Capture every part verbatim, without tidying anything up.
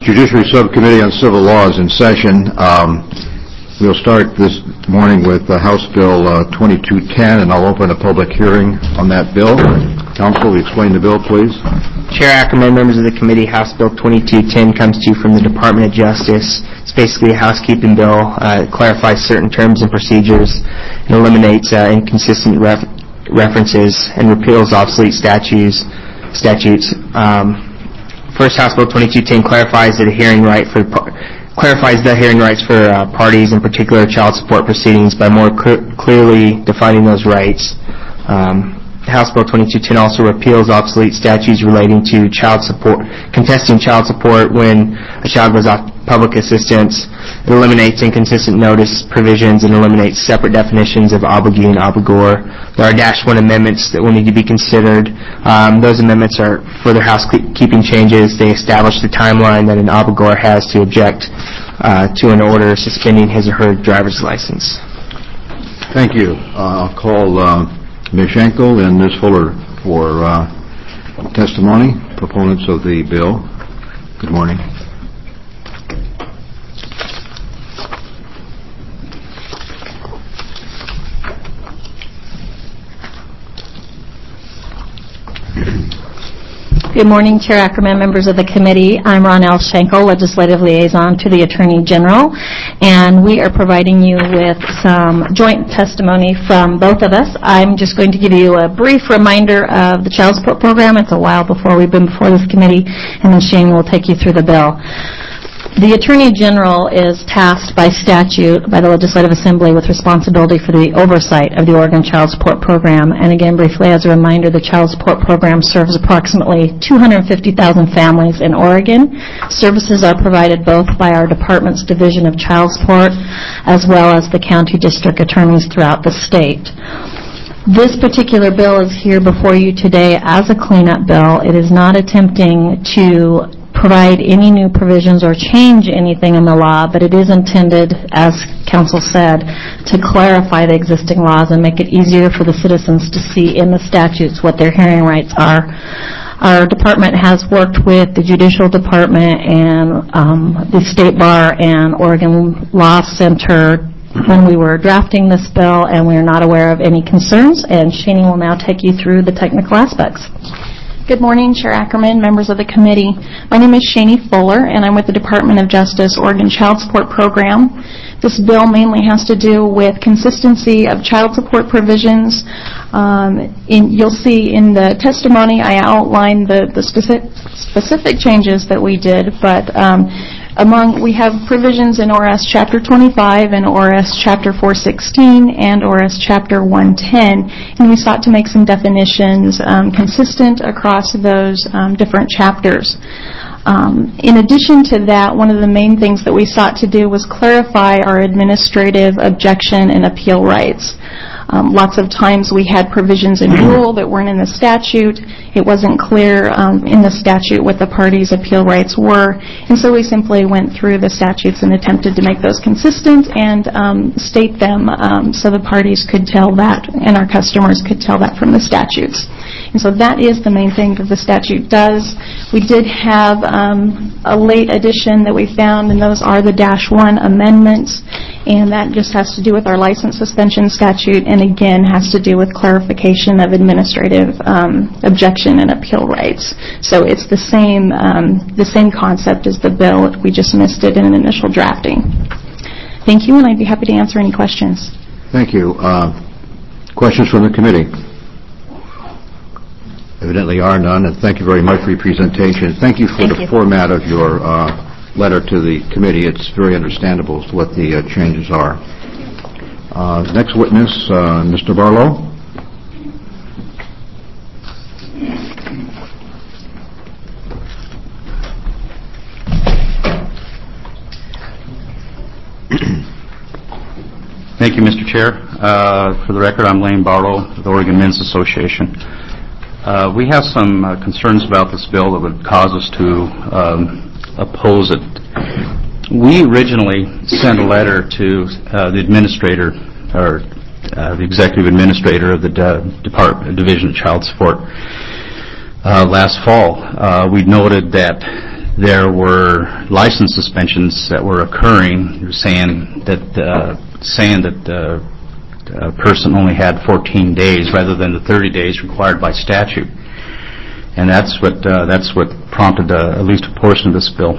Judiciary Subcommittee on Civil Law is in session. Um, we'll start this morning with uh, House Bill uh, twenty-two ten, and I'll open a public hearing on that bill. Counsel, will you explain the bill, please? Chair Ackerman, members of the committee, House Bill twenty-two ten comes to you from the Department of Justice. It's basically a housekeeping bill. Uh, it clarifies certain terms and procedures and eliminates uh, inconsistent ref- references and repeals obsolete statutes. statutes. Um, First, House Bill twenty-two ten clarifies that a hearing right for clarifies the hearing rights for uh, parties, in particular child support proceedings, by more cl- clearly defining those rights. Um, House Bill twenty-two ten also repeals obsolete statutes relating to child support, contesting child support when a child goes off public assistance. It eliminates inconsistent notice provisions and eliminates separate definitions of obligee and obligor. There are dash one amendments that will need to be considered. Um, those amendments are further housekeeping changes. They establish the timeline that an obligor has to object uh, to an order suspending his or her driver's license. Thank you. Uh, I'll call uh, Miz Schenkel and Miz Fuller for uh, testimony, proponents of the bill. Good morning. Good morning, Chair Ackerman, members of the committee. I'm Ronelle Schenkel, Legislative Liaison to the Attorney General, and we are providing you with some joint testimony from both of us. I'm just going to give you a brief reminder of the child support program. It's a while before we've been before this committee, and then Shane will take you through the bill. The Attorney General is tasked by statute by the Legislative Assembly with responsibility for the oversight of the Oregon Child Support Program. And again, briefly as a reminder, the Child Support Program serves approximately two hundred fifty thousand families in Oregon. Services are provided both by our department's Division of Child Support as well as the county district attorneys throughout the state. This particular bill is here before you today as a cleanup bill. It is not attempting to provide any new provisions or change anything in the law, but it is intended, as counsel said, to clarify the existing laws and make it easier for the citizens to see in the statutes what their hearing rights are. Our department has worked with the Judicial Department and um, the State Bar and Oregon Law Center when we were drafting this bill, and we are not aware of any concerns, and Shani will now take you through the technical aspects. Good morning, Chair Ackerman, members of the committee. My name is Shani Fuller, and I'm with the Department of Justice Oregon Child Support Program. This bill mainly has to do with consistency of child support provisions. Um, in, you'll see in the testimony I outlined the, the specific, specific changes that we did, but um, among we have provisions in O R S Chapter twenty-five and O R S Chapter four sixteen and O R S Chapter one ten, and we sought to make some definitions um, consistent across those um, different chapters. Um, in addition to that, one of the main things that we sought to do was clarify our administrative objection and appeal rights. Um, lots of times we had provisions in rule that weren't in the statute. It wasn't clear um, in the statute what the parties' appeal rights were, and so we simply went through the statutes and attempted to make those consistent and um, state them um, so the parties could tell that and our customers could tell that from the statutes. And so that is the main thing that the statute does. We did have um, a late addition that we found, and those are the dash one amendments, and that just has to do with our license suspension statute, and again has to do with clarification of administrative um, objection and appeal rights. So it's the same um, the same concept as the bill. We just missed it in an initial drafting. Thank you, and I'd be happy to answer any questions. Thank you. Uh, questions from the committee? Evidently are none, and thank you very much for your presentation. Thank you for thank the you. format of your uh, letter to the committee. It's very understandable as to what the uh, changes are. Uh, next witness, uh, Mister Barlow. Thank you, Mister Chair. Uh, for the record, I'm Lane Barlow with the Oregon Men's Association. Uh, we have some uh, concerns about this bill that would cause us to um, oppose it. We originally sent a letter to uh, the administrator, or uh, the executive administrator of the De- Department Division of Child Support uh, last fall. Uh, we noted that there were license suspensions that were occurring, saying that uh, saying that uh, a person only had fourteen days rather than the thirty days required by statute, and that's what uh, that's what prompted uh, at least a portion of this bill.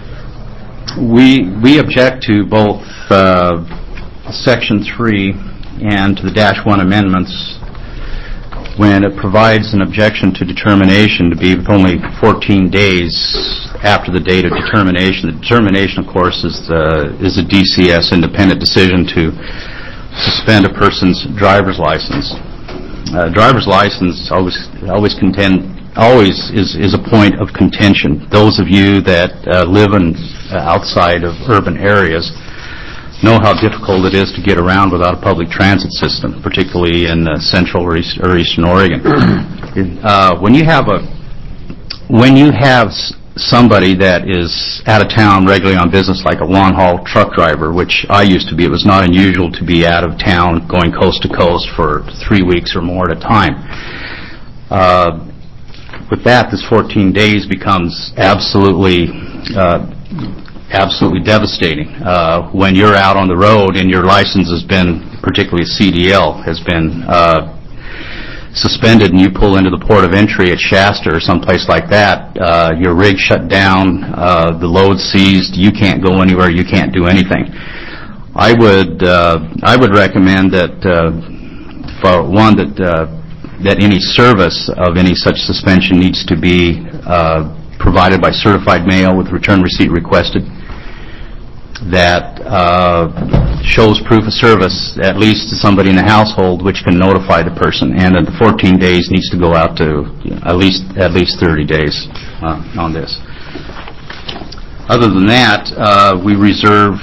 We we object to both uh, Section three and to the Dash one amendments when it provides an objection to determination to be with only fourteen days after the date of determination. The determination, of course, is the, is a D C S independent decision to suspend a person's driver's license. Uh, driver's license always always contend always is is a point of contention. Those of you that uh, live in uh, outside of urban areas know how difficult it is to get around without a public transit system, particularly in uh, central or, east, or eastern Oregon. uh, when you have a when you have s- somebody that is out of town regularly on business, like a long-haul truck driver, which I used to be, it was not unusual to be out of town going coast to coast for three weeks or more at a time. Uh, with that, this fourteen days becomes absolutely uh, absolutely devastating. Uh, when you're out on the road and your license has been, particularly C D L, has been uh, suspended and you pull into the port of entry at Shasta or someplace like that, uh, your rig shut down, uh, the load seized, you can't go anywhere, you can't do anything. I would uh, I would recommend that, uh, for one, that uh, that any service of any such suspension needs to be uh, provided by certified mail with return receipt requested, that uh, shows proof of service, at least to somebody in the household, which can notify the person, and that the fourteen days needs to go out to you know, at least at least thirty days uh, on this. Other than that, uh, we reserve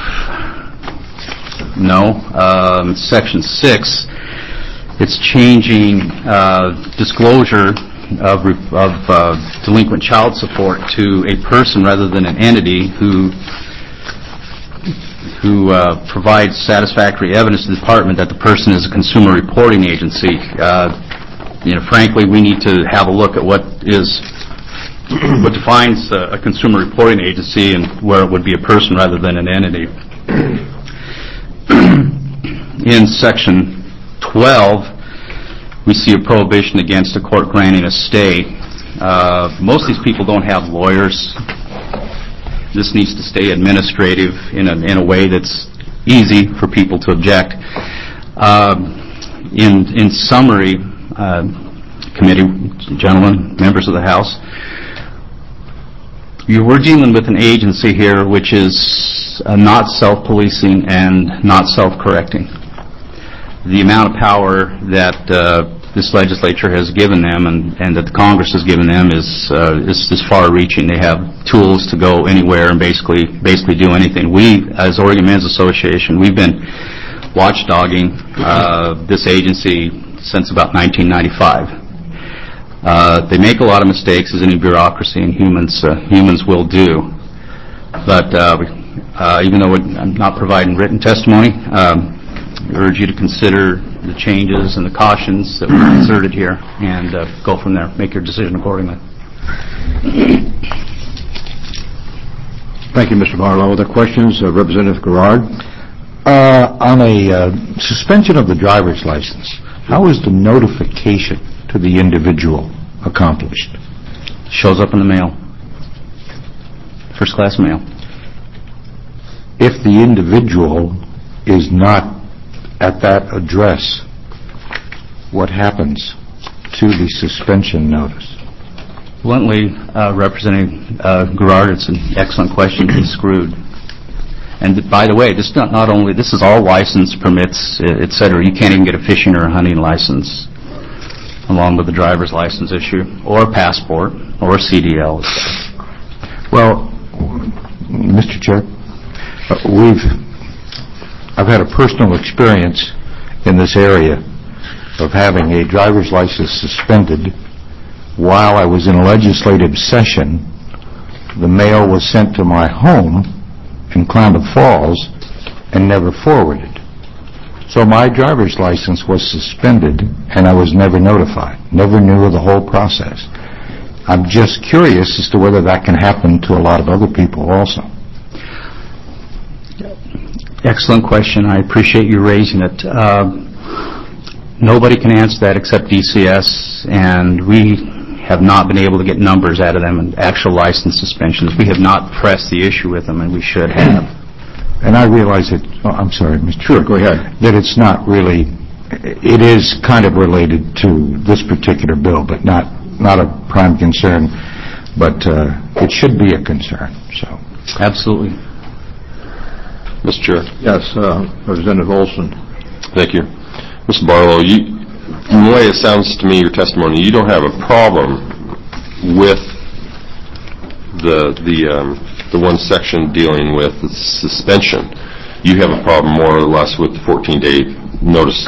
no. Um, Section six, it's changing uh, disclosure of, of uh, delinquent child support to a person rather than an entity who who uh, provides satisfactory evidence to the department that the person is a consumer reporting agency. Uh, you know, frankly, we need to have a look at what is what defines uh, a consumer reporting agency and where it would be a person rather than an entity. In Section twelve, we see a prohibition against a court granting a stay. Uh, most of these people don't have lawyers. This needs to stay administrative in a, in a way that's easy for people to object. Um, in, in summary, uh, committee, gentlemen, members of the House, you we're dealing with an agency here which is uh, not self-policing and not self-correcting. The amount of power that uh, this legislature has given them and, and that the Congress has given them is, uh, is is far-reaching. They have tools to go anywhere and basically basically do anything. We, as Oregon Men's Association, we've been watchdogging uh, this agency since about nineteen ninety-five. Uh, they make a lot of mistakes, as any bureaucracy and humans uh, humans will do. But uh, uh, even though I'm not providing written testimony, um, I urge you to consider the changes and the cautions that were inserted here and uh, go from there. Make your decision accordingly. Thank you, Mister Barlow. Other questions? Uh, Representative Garrard? Uh, on a uh, suspension of the driver's license, how is the notification to the individual accomplished? Shows up in the mail. First class mail. If the individual is not at that address, what happens to the suspension notice? Bluntly, uh, Representative uh, Garrard, it's an excellent question. He's screwed. And by the way, this not, not only this is all license permits, et cetera. You can't even get a fishing or a hunting license, along with the driver's license issue, or a passport, or a C D L. Well, Mister Chair, uh, we've I've had a personal experience in this area of having a driver's license suspended while I was in a legislative session. The mail was sent to my home in Klamath Falls and never forwarded. So my driver's license was suspended and I was never notified, never knew of the whole process. I'm just curious as to whether that can happen to a lot of other people also. Excellent question. I appreciate you raising it. Uh, nobody can answer that except D C S, and we have not been able to get numbers out of them and actual license suspensions. We have not pressed the issue with them, and we should have. And I realize that, oh, I'm sorry, Mister Sure, Chair, go ahead. that it's not really, it is kind of related to this particular bill, but not, not a prime concern, but uh, it should be a concern, so. Absolutely. Mister Chair. Yes, uh, Representative Olson. Thank you. Mister Barlow, you, from the way it sounds to me, your testimony, you don't have a problem with the the um, the one section dealing with the suspension. You have a problem more or less with the fourteen-day notice.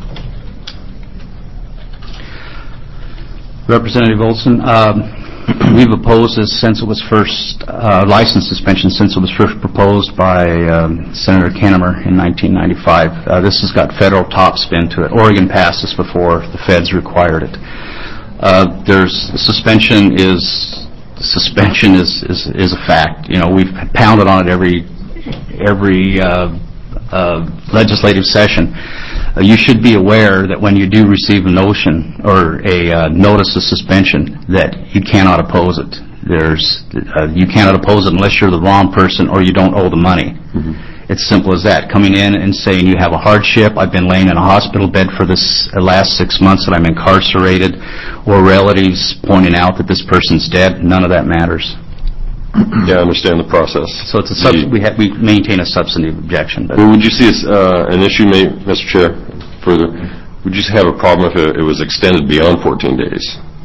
Representative Olson, um, we've opposed this since it was first, uh, license suspension since it was first proposed by um, Senator Kennemer in nineteen ninety-five. Uh, this has got federal top spin to it. Oregon passed this before the feds required it. Uh, there's suspension is suspension is, is is a fact. You know, we've pounded on it every every uh, uh, legislative session. Uh, you should be aware that when you do receive a notion or a uh, notice of suspension, that you cannot oppose it. There's uh, you cannot oppose it unless you're the wrong person or you don't owe the money. Mm-hmm. It's simple as that. Coming in and saying you have a hardship, I've been laying in a hospital bed for this uh, last six months and I'm incarcerated, or relatives pointing out that this person's dead, none of that matters. Yeah, I understand the process. So it's a sub- we, ha- we maintain a substantive objection. But well, would you see as, uh, an issue, may, Mister Chair, further, would you have a problem if it, it was extended beyond fourteen days?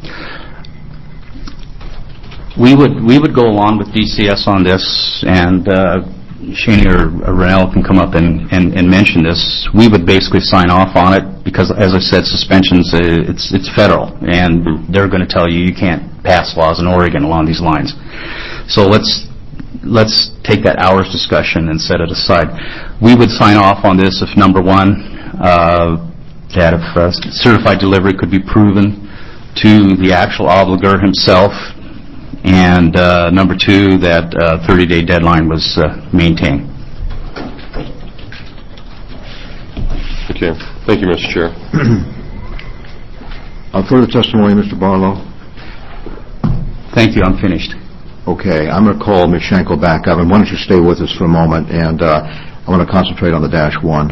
We would we would go along with D C S on this, and uh, Shani or, or Rennell can come up and, and, and mention this. We would basically sign off on it because, as I said, suspensions, uh, it's it's federal, and mm-hmm. they're going to tell you you can't pass laws in Oregon along these lines. So let's let's take that hour's discussion and set it aside. We would sign off on this if, number one, uh, that if uh, certified delivery could be proven to the actual obligor himself, and uh, number two, that uh, thirty-day deadline was uh, maintained. Okay. Thank you, Mister Chair. uh, further testimony, Mister Barlow? Thank you. I'm finished. Okay. I'm going to call Miz Schenkel back up, and why don't you stay with us for a moment, and uh, I want to concentrate on the dash one.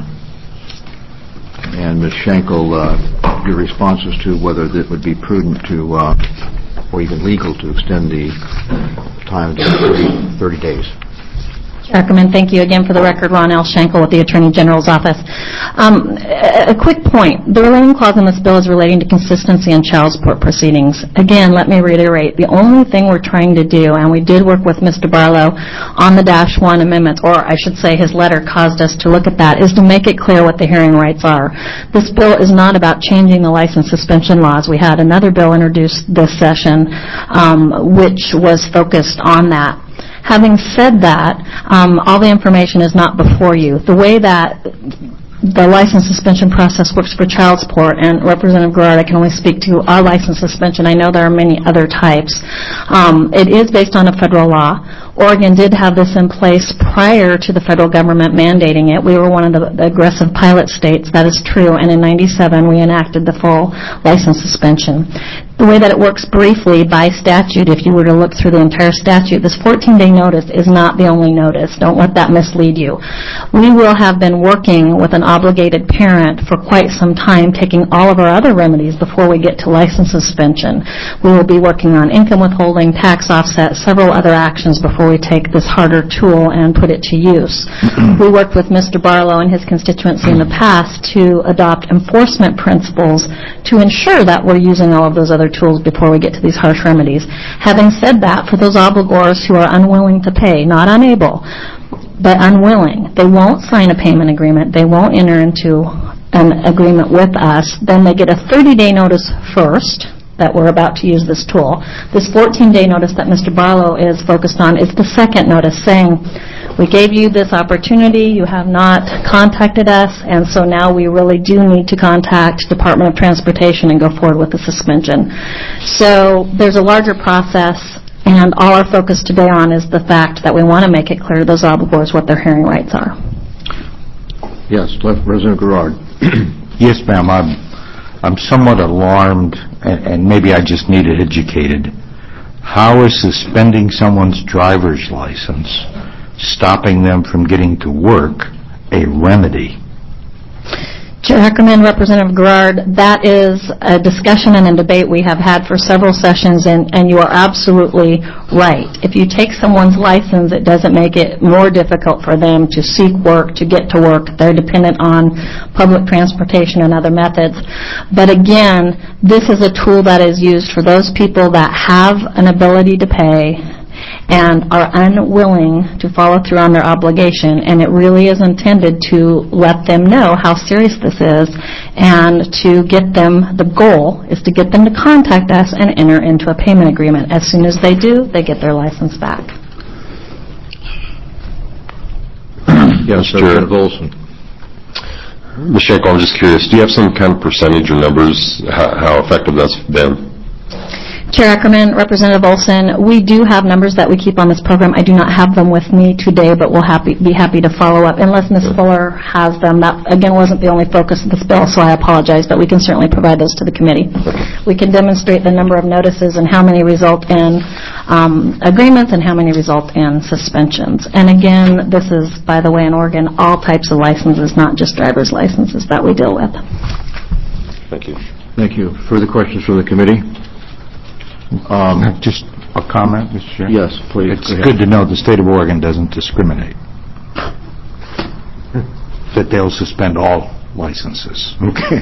And Miz Schenkel, uh, your responses to whether it would be prudent to uh, or even legal to extend the time to thirty, thirty days. Ackerman, thank you again for the record. Ron L. Schenkel with the Attorney General's Office. Um, a, a quick point. The relating clause in this bill is relating to consistency in child support proceedings. Again, let me reiterate, the only thing we're trying to do, and we did work with Mister Barlow on the Dash one amendments, or I should say his letter caused us to look at that, is to make it clear what the hearing rights are. This bill is not about changing the license suspension laws. We had another bill introduced this session um, which was focused on that. Having said that, um, all the information is not before you. The way that the license suspension process works for child support, and Representative Garrard, I can only speak to our license suspension. I know there are many other types. Um, it is based on a federal law. Oregon did have this in place prior to the federal government mandating it. We were one of the, the aggressive pilot states. That is true. And in ninety-seven, we enacted the full license suspension. The way that it works briefly by statute, if you were to look through the entire statute, this fourteen-day notice is not the only notice. Don't let that mislead you. We will have been working with an obligated parent for quite some time, taking all of our other remedies before we get to license suspension. We will be working on income withholding, tax offset, several other actions before we take this harder tool and put it to use. We worked with Mister Barlow and his constituency in the past to adopt enforcement principles to ensure that we're using all of those other tools before we get to these harsh remedies. Having said that, for those obligors who are unwilling to pay, not unable, but unwilling, they won't sign a payment agreement, they won't enter into an agreement with us, then they get a thirty-day notice first that we're about to use this tool. This fourteen-day notice that Mister Barlow is focused on is the second notice saying, We gave you this opportunity, you have not contacted us, and so now we really do need to contact Department of Transportation and go forward with the suspension. So there's a larger process, and all our focus today on is the fact that we want to make it clear to those obligors what their hearing rights are. Yes, Representative Garrard. Yes, ma'am. I'm, I'm somewhat alarmed, and, and maybe I just need it educated. How is suspending someone's driver's license, stopping them from getting to work, a remedy? Chair Ackerman, Representative Garrard, that is a discussion and a debate we have had for several sessions, and, and you are absolutely right. If you take someone's license, it doesn't make it more difficult for them to seek work, to get to work. They're dependent on public transportation and other methods. But again, this is a tool that is used for those people that have an ability to pay and are unwilling to follow through on their obligation, and it really is intended to let them know how serious this is and to get them, the goal is to get them to contact us and enter into a payment agreement. As soon as they do, they get their license back. Yes, Representative Olson. Miz Schenkel, I'm just curious, do you have some kind of percentage or numbers, how, how effective that's been? Chair Ackerman, Representative Olson, we do have numbers that we keep on this program. I do not have them with me today, but we'll happy, be happy to follow up. Unless Miz Fuller has them. That, again, wasn't the only focus of this bill, so I apologize, but we can certainly provide those to the committee. We can demonstrate the number of notices and how many result in um, agreements and how many result in suspensions. And again, this is, by the way, in Oregon, all types of licenses, not just driver's licenses that we deal with. Thank you. Thank you. Further questions from the committee? Um, Just a comment, Mister Chair? Yes, please. It's good to know the state of Oregon doesn't discriminate, that they'll suspend all licenses. Okay.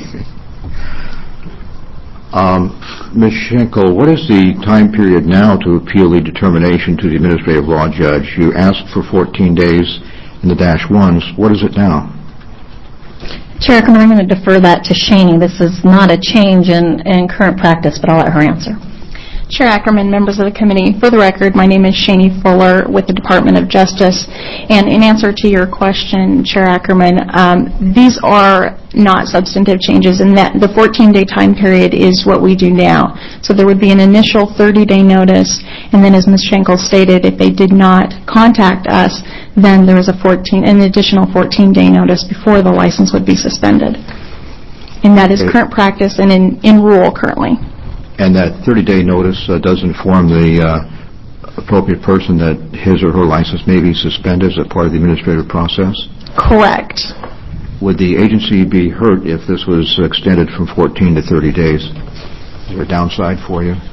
Um, Miz Schenkel, what is the time period now to appeal the determination to the administrative law judge? You asked for fourteen days in the dash ones. What is it now? Chair Ackerman, I'm going to defer that to Shaney. This is not a change in, in current practice, but I'll let her answer. Chair Ackerman, members of the committee, for the record, my name is Shaney Fuller with the Department of Justice. And in answer to your question, Chair Ackerman, um, these are not substantive changes, and that the fourteen-day time period is what we do now. So there would be an initial thirty-day notice, and then as Miz Schenkel stated, if they did not contact us, then there is a fourteen, an additional fourteen-day notice before the license would be suspended. And that is current practice and in, in rule currently. And that thirty-day notice uh, does inform the uh, appropriate person that his or her license may be suspended as a part of the administrative process? Correct. Would the agency be hurt if this was extended from fourteen to thirty days? Is there a downside for you?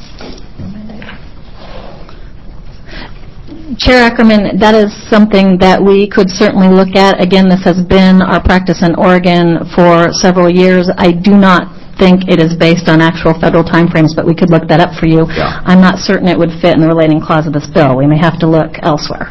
Chair Ackerman, that is something that we could certainly look at. Again, this has been our practice in Oregon for several years. I do not think it is based on actual federal timeframes, but we could look that up for you. Yeah. I'm not certain it would fit in the relating clause of this bill. We may have to look elsewhere.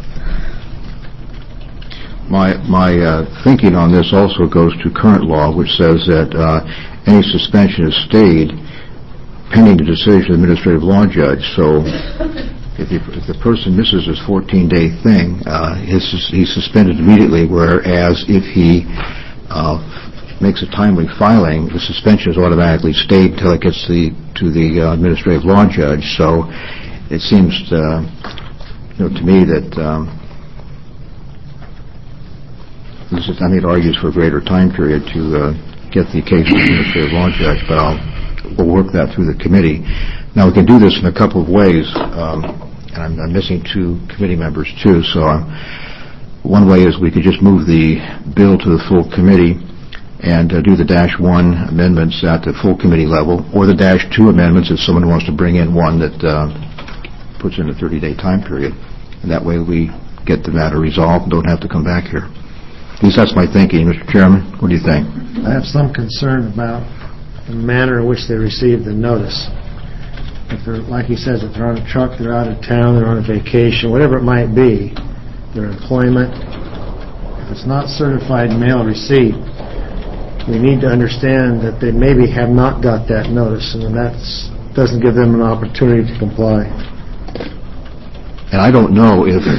My my uh, thinking on this also goes to current law, which says that uh, any suspension is stayed pending the decision of the administrative law judge. So if, he, if the person misses his fourteen-day thing, uh, his, he's suspended immediately, whereas if he uh, makes a timely filing, the suspension is automatically stayed until it gets the, to the uh, administrative law judge. So it seems to, you know, to me that um, this is, I mean, it argues for a greater time period to uh, get the case to the administrative law judge, but I'll we'll work that through the committee. Now, we can do this in a couple of ways, um, and I'm, I'm missing two committee members, too. So uh, one way is we could just move the bill to the full committee and uh, do the dash one amendments at the full committee level, or the dash two amendments if someone wants to bring in one that uh, puts in a thirty-day time period. And that way we get the matter resolved and don't have to come back here. At least that's my thinking. Mister Chairman, what do you think? I have some concern about the manner in which they receive the notice. If they're, like he says, if they're on a truck, they're out of town, they're on a vacation, whatever it might be, their employment, if it's not certified mail receipt, we need to understand that they maybe have not got that notice, and that doesn't give them an opportunity to comply. And I don't know if,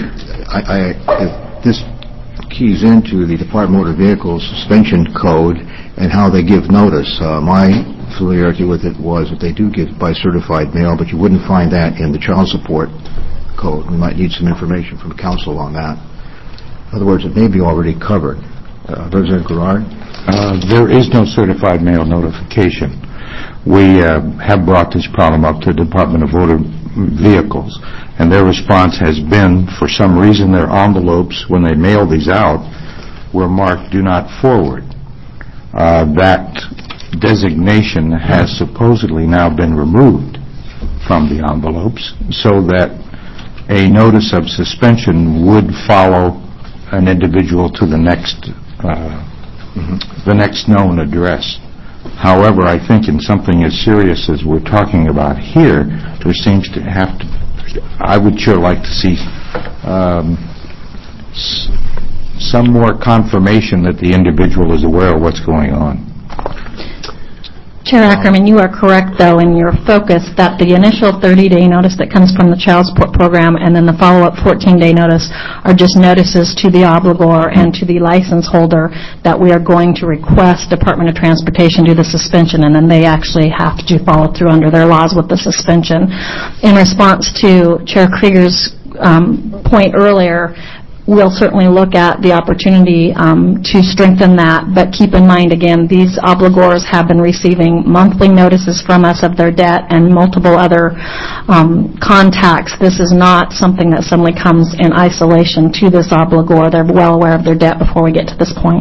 I, I, if this keys into the Department of Motor Vehicles suspension code and how they give notice. Uh, my familiarity with it was that they do give by certified mail, but you wouldn't find that in the child support code. We might need some information from council on that. In other words, it may be already covered. Uh, Representative Garrard? Uh, there is no certified mail notification. We uh, have brought this problem up to the Department of Motor Vehicles, and their response has been, for some reason, their envelopes, when they mail these out, were marked "Do Not Forward." Uh, that designation has supposedly now been removed from the envelopes, so that a notice of suspension would follow an individual to the next uh, the next known address. However, I think in something as serious as we're talking about here, there seems to have to, I would sure like to see um, s- some more confirmation that the individual is aware of what's going on. Chair Ackerman, you are correct, though, in your focus that the initial thirty-day notice that comes from the child support program and then the follow-up fourteen-day notice are just notices to the obligor and to the license holder that we are going to request Department of Transportation do the suspension, and then they actually have to follow through under their laws with the suspension. In response to Chair Krieger's um, point earlier, we'll certainly look at the opportunity um, to strengthen that, but keep in mind, again, these obligors have been receiving monthly notices from us of their debt and multiple other um, contacts. This is not something that suddenly comes in isolation to this obligor. They're well aware of their debt before we get to this point.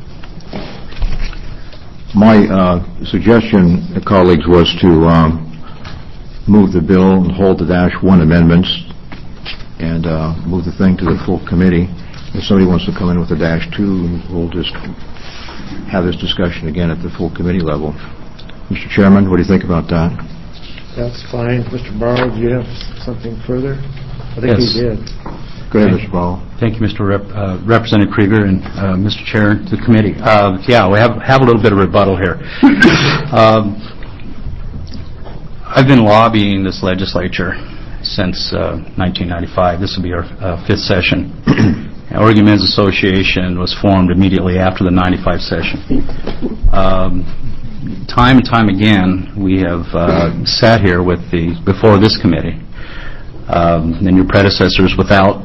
My uh, suggestion, uh, colleagues, was to um, move the bill and hold the dash one amendments and uh, move the thing to the full committee. If somebody wants to come in with a dash two, we'll just have this discussion again at the full committee level. Mister Chairman, what do you think about that? That's fine. Mister Barlow, do you have something further? I think Yes. he did. Go ahead, Mister Barlow. Thank you, Mister Rep, uh, Representative Krieger and uh, Mister Chair to the committee. Uh, yeah, we have have a little bit of rebuttal here. um, I've been lobbying this legislature since uh, nineteen ninety-five. This will be our uh, fifth session. Oregon Men's Association was formed immediately after the ninety-five session. Um, time and time again, we have uh, sat here with the before this committee um, and your predecessors without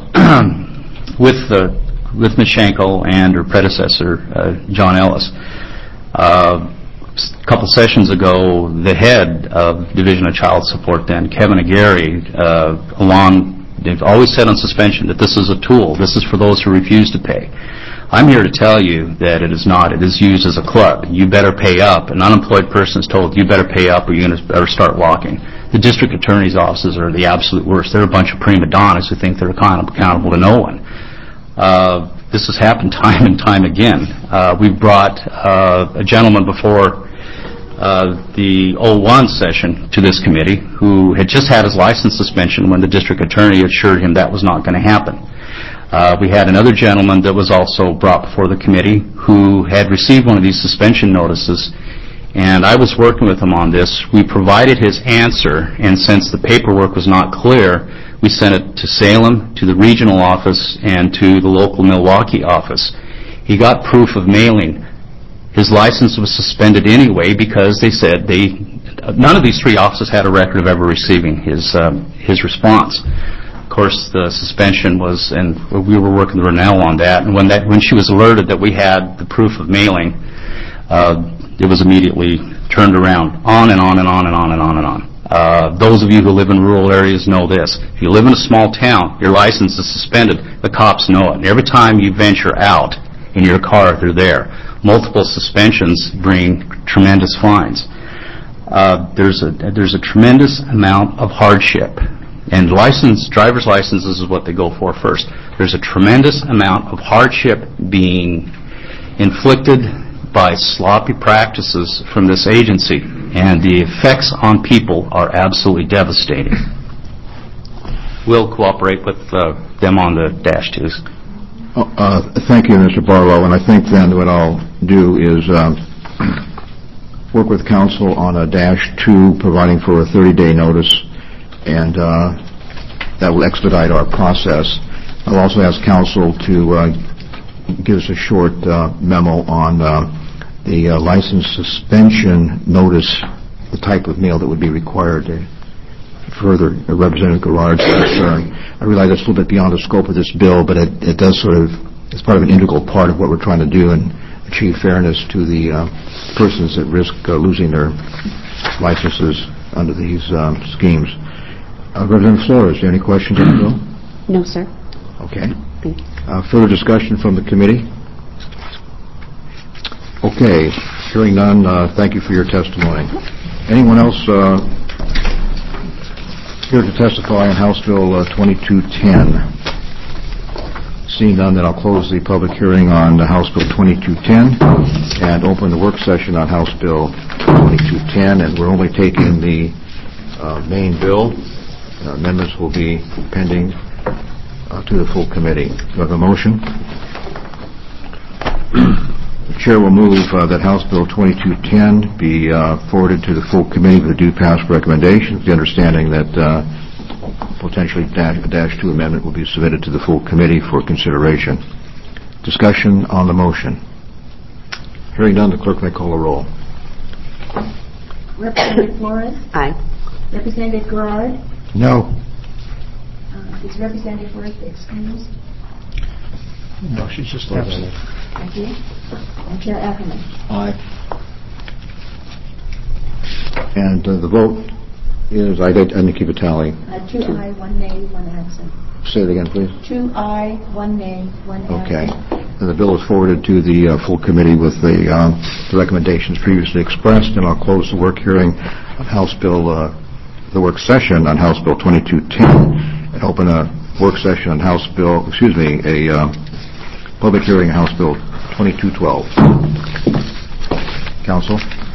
with the with Miz Schenkel and her predecessor uh, John Ellis. Uh, A couple sessions ago, the head of Division of Child Support then, Kevin Aguirre, uh, along, they've always said on suspension that this is a tool. This is for those who refuse to pay. I'm here to tell you that it is not. It is used as a club. You better pay up. An unemployed person is told, you better pay up or you're going to better start walking. The district attorney's offices are the absolute worst. They're a bunch of prima donnas who think they're accountable to no one. Uh, this has happened time and time again. Uh, we've brought uh, a gentleman before Uh, the oh one session to this committee who had just had his license suspension when the district attorney assured him that was not going to happen. Uh, we had another gentleman that was also brought before the committee who had received one of these suspension notices, and I was working with him on this. We provided his answer, and since the paperwork was not clear, we sent it to Salem, to the regional office, and to the local Milwaukee office. He got proof of mailing. His license was suspended anyway because they said they, none of these three offices had a record of ever receiving his um, his response. Of course, the suspension was, and we were working with Renell on that. And when that when she was alerted that we had the proof of mailing, uh, it was immediately turned around, on and on and on and on and on and on. Uh, those of you who live in rural areas know this. If you live in a small town, your license is suspended. The cops know it. And every time you venture out in your car, they're there. Multiple suspensions bring tremendous fines. Uh, there's a there's a tremendous amount of hardship, and license driver's licenses is what they go for first. There's a tremendous amount of hardship being inflicted by sloppy practices from this agency, and the effects on people are absolutely devastating. We'll cooperate with uh, them on the dash twos. Uh, uh, thank you, Mister Barlow. And I think then what I'll do is uh, work with council on a dash two, providing for a thirty-day notice, and uh, that will expedite our process. I'll also ask council to uh, give us a short uh, memo on uh, the uh, license suspension notice, the type of mail that would be required to further Representative Garrard's concern. I realize that's a little bit beyond the scope of this bill, but it, it does sort of, it's part of an integral part of what we're trying to do and achieve fairness to the uh, persons at risk uh, losing their licenses under these um, schemes. Uh, Representative Flores, do you have any questions on the bill? No, sir. Okay. Uh, further discussion from the committee? Okay. Hearing none, uh, thank you for your testimony. Anyone else uh, here to testify on House Bill uh, twenty-two ten? Seeing none, then I'll close the public hearing on the House Bill twenty-two ten and open the work session on House Bill twenty-two ten. And we're only taking the uh, main bill. Uh, amendments will be pending uh, to the full committee. Do you have a motion? The Chair will move uh, that House Bill twenty-two ten be uh, forwarded to the full committee with a due pass recommendation, with the understanding that uh, potentially dash, a dash two amendment will be submitted to the full committee for consideration. Discussion on the motion. Hearing none, the clerk may call a roll. Representative Flores? Aye. Representative Garrard? No. Uh, is Representative Worth excused? No, she's just absent. Thank you. And Chair Ackerman? Aye. And uh, the vote is, I didn't, I didn't keep a tally. Uh, two aye, one nay, one absent. Say it again, please. Two aye, one nay, one Okay. absent. And the bill is forwarded to the uh, full committee with the, uh, the recommendations previously expressed, and I'll close the work hearing on House Bill, uh, the work session on House Bill twenty-two ten, and open a work session on House Bill, excuse me, a uh, public hearing on House Bill twenty-two twelve. Council?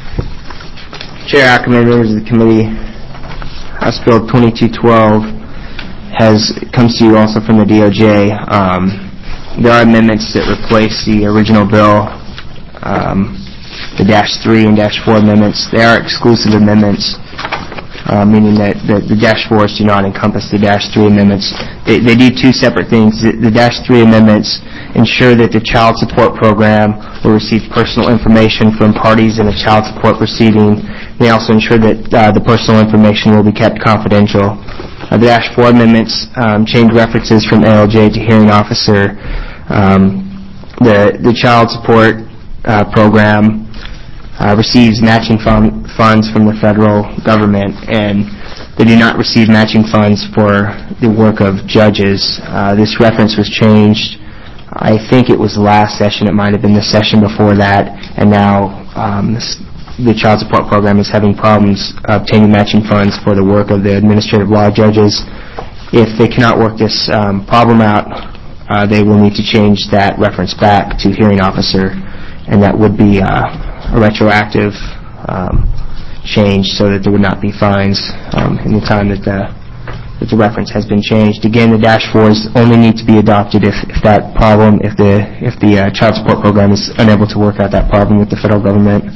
Chair Ackerman, members of the committee, House Bill twenty-two twelve has comes to you also from the D O J. Um, there are amendments that replace the original bill, um, the dash three and dash four amendments. They are exclusive amendments, uh, meaning that the, the dash fours do not encompass the dash three amendments. They, they do two separate things. The, the dash three amendments ensure that the child support program will receive personal information from parties in a child support proceeding. They also ensure that uh, the personal information will be kept confidential. Uh, the dash four amendments um, change references from A L J to hearing officer. Um, the, the child support uh, program uh, receives matching fun, funds from the federal government, and they do not receive matching funds for the work of judges. Uh, this reference was changed. I think it was the last session. It might have been the session before that, and now um, this, the child support program is having problems obtaining matching funds for the work of the administrative law judges. If they cannot work this um, problem out, uh, they will need to change that reference back to hearing officer, and that would be uh, a retroactive um, change so that there would not be fines um, in the time that the that the reference has been changed. Again, the dash fours only need to be adopted if, if that problem, if the if the uh, child support program is unable to work out that problem with the federal government,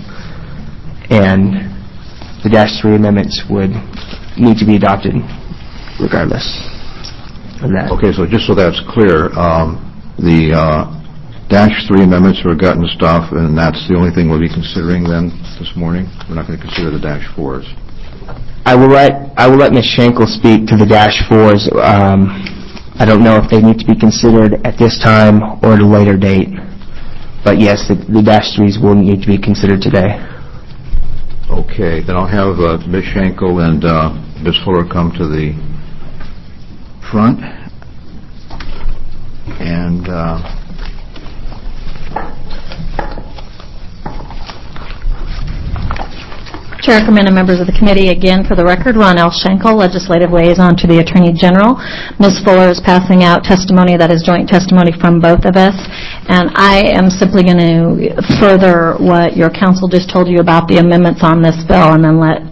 and the dash three amendments would need to be adopted regardless of that. Okay, so just so that's clear, um, the uh, dash three amendments are gut and stuff, and that's the only thing we'll be considering then this morning? We're not going to consider the dash fours? I will let I will let Miz Schenkel speak to the dash fours. Um, I don't know if they need to be considered at this time or at a later date, but yes, the, the dash threes will need to be considered today. Okay, then I'll have uh, Miz Schenkel and uh, Miz Fuller come to the front, and uh, Chair Ackerman and members of the committee, again, for the record, Ron L. Schenkel, Legislative Liaison to the Attorney General. Miz Fuller is passing out testimony that is joint testimony from both of us, and I am simply going to further what your counsel just told you about the amendments on this bill, and then let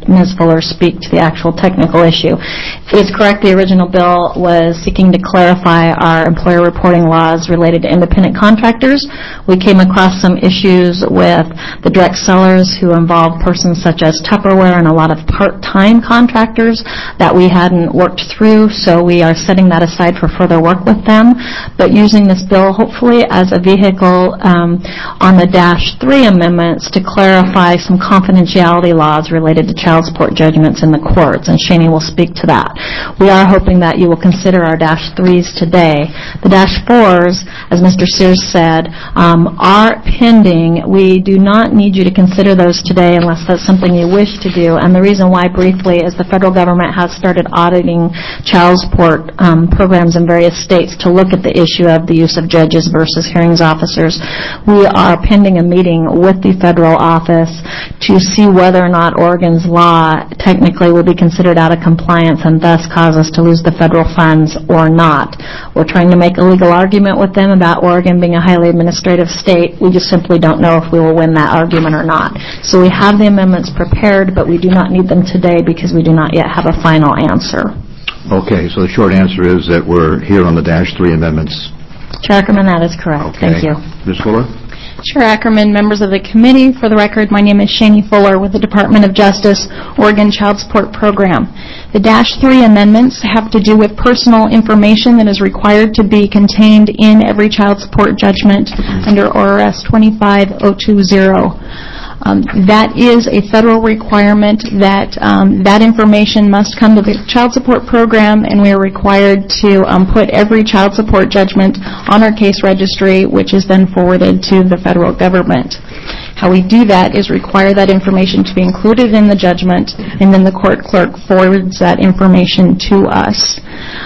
Miz Fuller speak to the actual technical issue. It is correct the original bill was seeking to clarify our employer reporting laws related to independent contractors. We came across some issues with the direct sellers who involve persons such as Tupperware and a lot of part-time contractors that we hadn't worked through, so we are setting that aside for further work with them. But using this bill hopefully as a vehicle um, on the Dash three amendments to clarify some confidentiality laws related to child support judgments in the courts, and Shani will speak to that. We are hoping that you will consider our Dash threes today. The Dash fours, as Mister Sears said, um, are pending. We do not need you to consider those today unless that's something you wish to do. And the reason why, briefly, is the federal government has started auditing child support um, programs in various states to look at the issue of the use of judges versus hearings officers. We are pending a meeting with the federal office to see whether or not Oregon's law technically will be considered out of compliance and thus cause us to lose the federal funds or not. We're trying to make a legal argument with them about Oregon being a highly administrative state. We just simply don't know if we will win that argument or not. So we have the amendments prepared, but we do not need them today because we do not yet have a final answer. Okay, so the short answer is that we're here on the Dash three amendments. Chair Ackerman, that is correct. Okay. Thank you. Miz Fuller? Chair Ackerman, members of the committee, for the record, my name is Shani Fuller with the Department of Justice, Oregon Child Support Program. The Dash three amendments have to do with personal information that is required to be contained in every child support judgment under O R S twenty-five oh two oh. Um, that is a federal requirement that um, that information must come to the child support program, and we are required to um, put every child support judgment on our case registry, which is then forwarded to the federal government. How we do that is require that information to be included in the judgment, and then the court clerk forwards that information to us.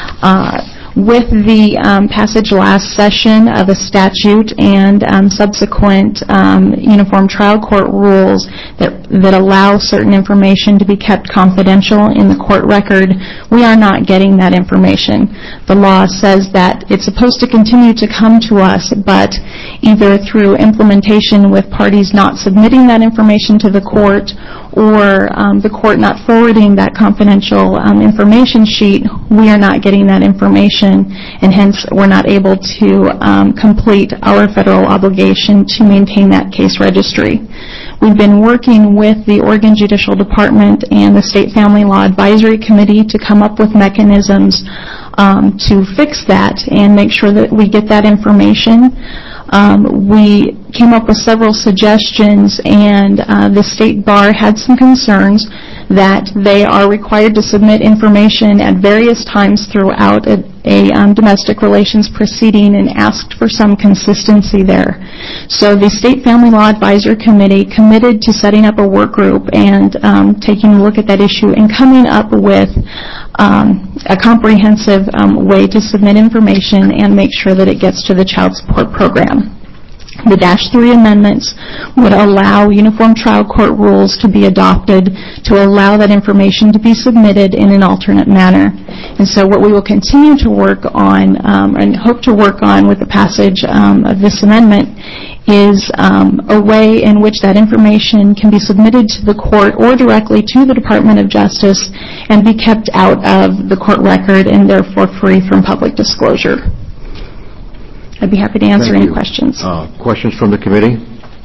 Uh, With the um, passage last session of a statute and um, subsequent um, uniform trial court rules that, that allow certain information to be kept confidential in the court record, we are not getting that information. The law says that it's supposed to continue to come to us, but either through implementation with parties not submitting that information to the court or um, the court not forwarding that confidential um, information sheet, we are not getting that information, and hence we're not able to um, complete our federal obligation to maintain that case registry. We've been working with the Oregon Judicial Department and the State Family Law Advisory Committee to come up with mechanisms um, to fix that and make sure that we get that information. Um, we came up with several suggestions, and uh, the State Bar had some concerns that they are required to submit information at various times throughout a, a um, domestic relations proceeding, and asked for some consistency there. So the State Family Law Advisory Committee committed to setting up a work group and um, taking a look at that issue and coming up with um, a comprehensive um, way to submit information and make sure that it gets to the child support program. The Dash three amendments would allow uniform trial court rules to be adopted to allow that information to be submitted in an alternate manner. And so what we will continue to work on um, and hope to work on with the passage um, of this amendment is um, a way in which that information can be submitted to the court or directly to the Department of Justice and be kept out of the court record and therefore free from public disclosure. I'd be happy to answer Thank any you. questions. Uh, questions from the committee?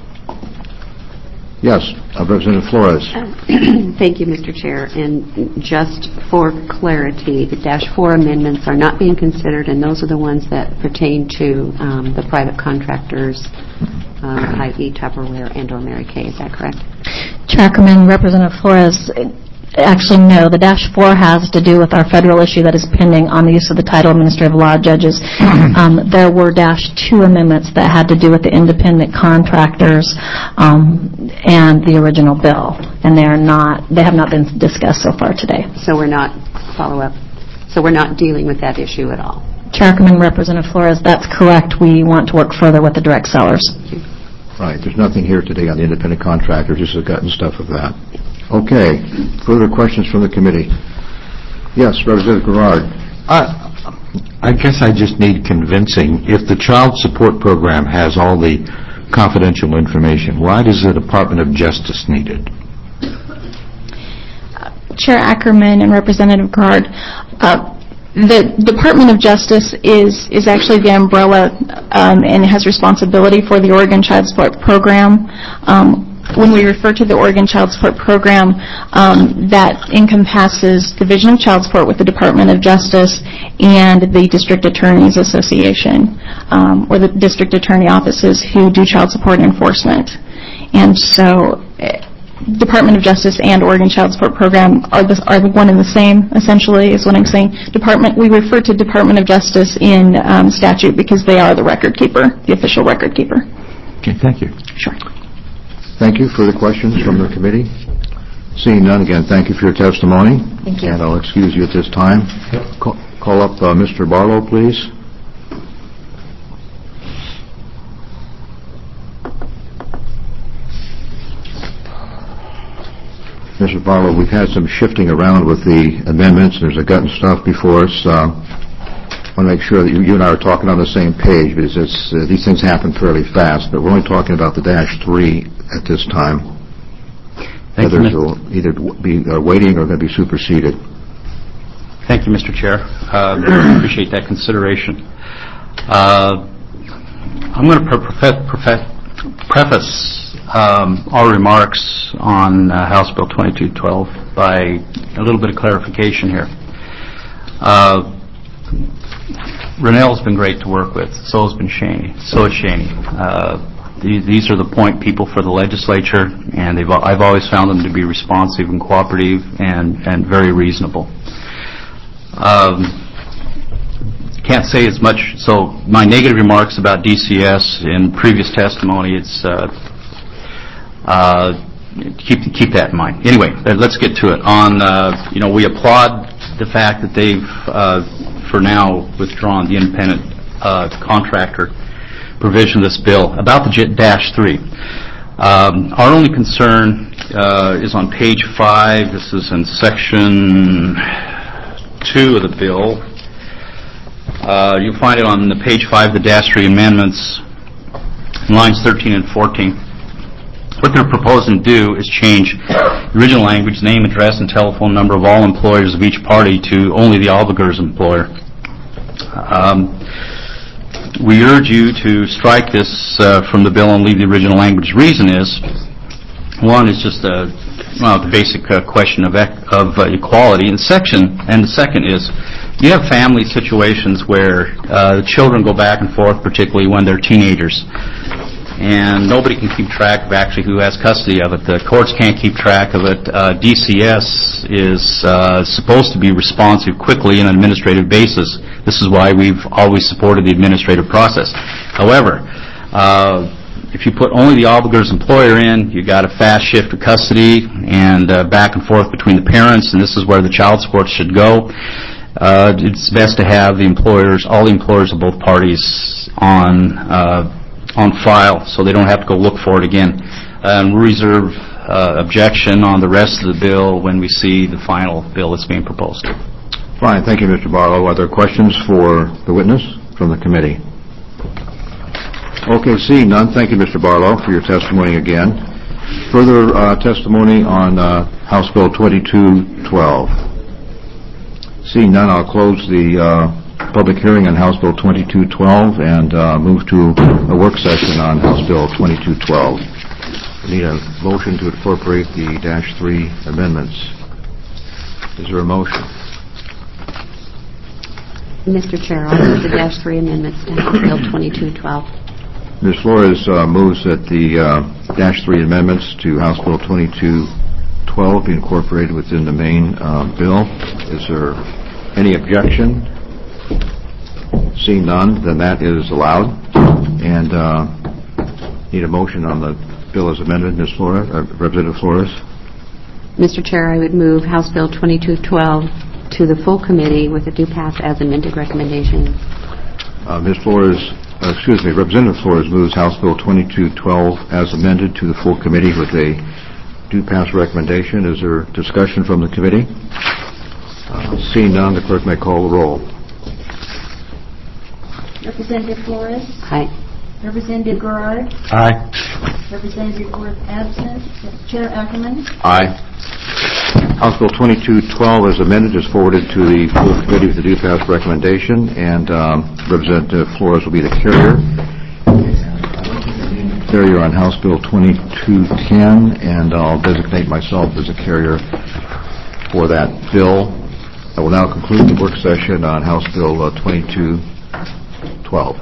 Yes, uh, Representative Flores. Thank you, Mister Chair. And just for clarity, the Dash four amendments are not being considered, and those are the ones that pertain to um, the private contractors, um, that is. Tupperware and or Mary Kay. Is that correct? Chair Ackerman, Representative Flores, actually, no. The Dash four has to do with our federal issue that is pending on the use of the title administrative law judges. Um, there were Dash two amendments that had to do with the independent contractors um, and the original bill, and they are not. They have not been discussed so far today. So we're not follow up. So we're not dealing with that issue at all. Chair Ackerman, Representative Flores, that's correct. We want to work further with the direct sellers. Right. There's nothing here today on the independent contractors, just the gut and stuff of that. Okay. Further questions from the committee? Yes, Representative Garrard. I, I guess I just need convincing. If the child support program has all the confidential information, why does the Department of Justice need it? Chair Ackerman and Representative Gerard, uh, the Department of Justice is is actually the umbrella um, and has responsibility for the Oregon Child Support Program. Um, when we refer to the Oregon Child Support Program, um, that encompasses the Division of Child Support with the Department of Justice and the District Attorneys Association, um, or the district attorney offices who do child support enforcement. And so Department of Justice and Oregon Child Support Program are the, are the one and the same, essentially, is what I'm saying. Department, we refer to Department of Justice in um, statute because they are the record keeper, the official record keeper. Okay, thank you. Sure. Thank you. Further questions from the committee? Seeing none, again, thank you for your testimony. Thank you. And I'll excuse you at this time. Call, call up uh, Mister Barlow, please. Mister Barlow, we've had some shifting around with the amendments. There's a gut and stuff before us. Uh, I want to make sure that you, you and I are talking on the same page, because it's, uh, these things happen fairly fast, but we're only talking about the dash three at this time. Thank Others you, will either be uh, waiting or going to be superseded. Thank you, Mister Chair. Uh, I appreciate that consideration. Uh, I'm going to pre- pre- pre- preface um, our remarks on uh, House Bill twenty-two twelve by a little bit of clarification here. Uh, Rennell's been great to work with. So has been Shaney. So is Shaney. Uh, these, these are the point people for the legislature, and they've, I've always found them to be responsive and cooperative and, and very reasonable. Um, can't say as much. So my negative remarks about D C S in previous testimony, it's uh, uh, keep keep that in mind. Anyway, let's get to it. On uh, you know, we applaud the fact that they've uh, for now withdrawn the independent uh, contractor provision of this bill. About the dash three, um, our only concern uh, is on page five. This is in section two of the bill. Uh, you'll find it on the page five, the dash three amendments, lines thirteen and fourteen. What they're proposing to do is change the original language, name, address, and telephone number of all employers of each party to only the obligor's employer. Um, we urge you to strike this uh, from the bill and leave the original language. Reason is, one is just a well, the basic uh, question of ec- of uh, equality. And section, and the second is, you have family situations where uh, the children go back and forth, particularly when they're teenagers, and nobody can keep track of actually who has custody of it. The courts can't keep track of it. Uh, D C S is uh, supposed to be responsive quickly on an administrative basis. This is why we've always supported the administrative process. However, uh, if you put only the obligor's employer in, you got a fast shift of custody and uh, back and forth between the parents, and this is where the child support should go. Uh, it's best to have the employers, all the employers of both parties on uh, on file, so they don't have to go look for it again. And we reserve uh, objection on the rest of the bill when we see the final bill that's being proposed. Fine. Thank you, Mister Barlow. Are there questions for the witness from the committee? Okay, seeing none, thank you, Mister Barlow, for your testimony again. Further uh, testimony on uh, House Bill twenty-two twelve. Seeing none, I'll close the uh, public hearing on House Bill twenty-two twelve and uh, move to a work session on House Bill twenty-two twelve. We need a motion to incorporate the dash three amendments. Is there a motion? Mister Chair, I'll move the dash three amendments to House Bill twenty-two twelve. Miz Flores uh, moves that the uh, dash three amendments to House Bill twenty-two twelve be incorporated within the main uh, bill. Is there any objection? Seeing none, then that is allowed. And uh, need a motion on the bill as amended, Miz Flores, uh, Representative Flores. Mister Chair, I would move House Bill twenty-two twelve to the full committee with a do pass as amended recommendation. Uh, Miz Flores, uh, excuse me, Representative Flores moves House Bill twenty-two twelve as amended to the full committee with a do pass recommendation. Is there discussion from the committee? Uh, seeing none, the clerk may call the roll. Representative Flores? Aye. Representative Gerard? Aye. Representative Worth absent. Chair Ackerman? Aye. House Bill twenty-two twelve, as amended, is forwarded to the full committee with the due pass recommendation, and um, Representative Flores will be the carrier. Carrier on House Bill twenty-two ten, and I'll designate myself as a carrier for that bill. I will now conclude the work session on House Bill uh, twenty-two twelve.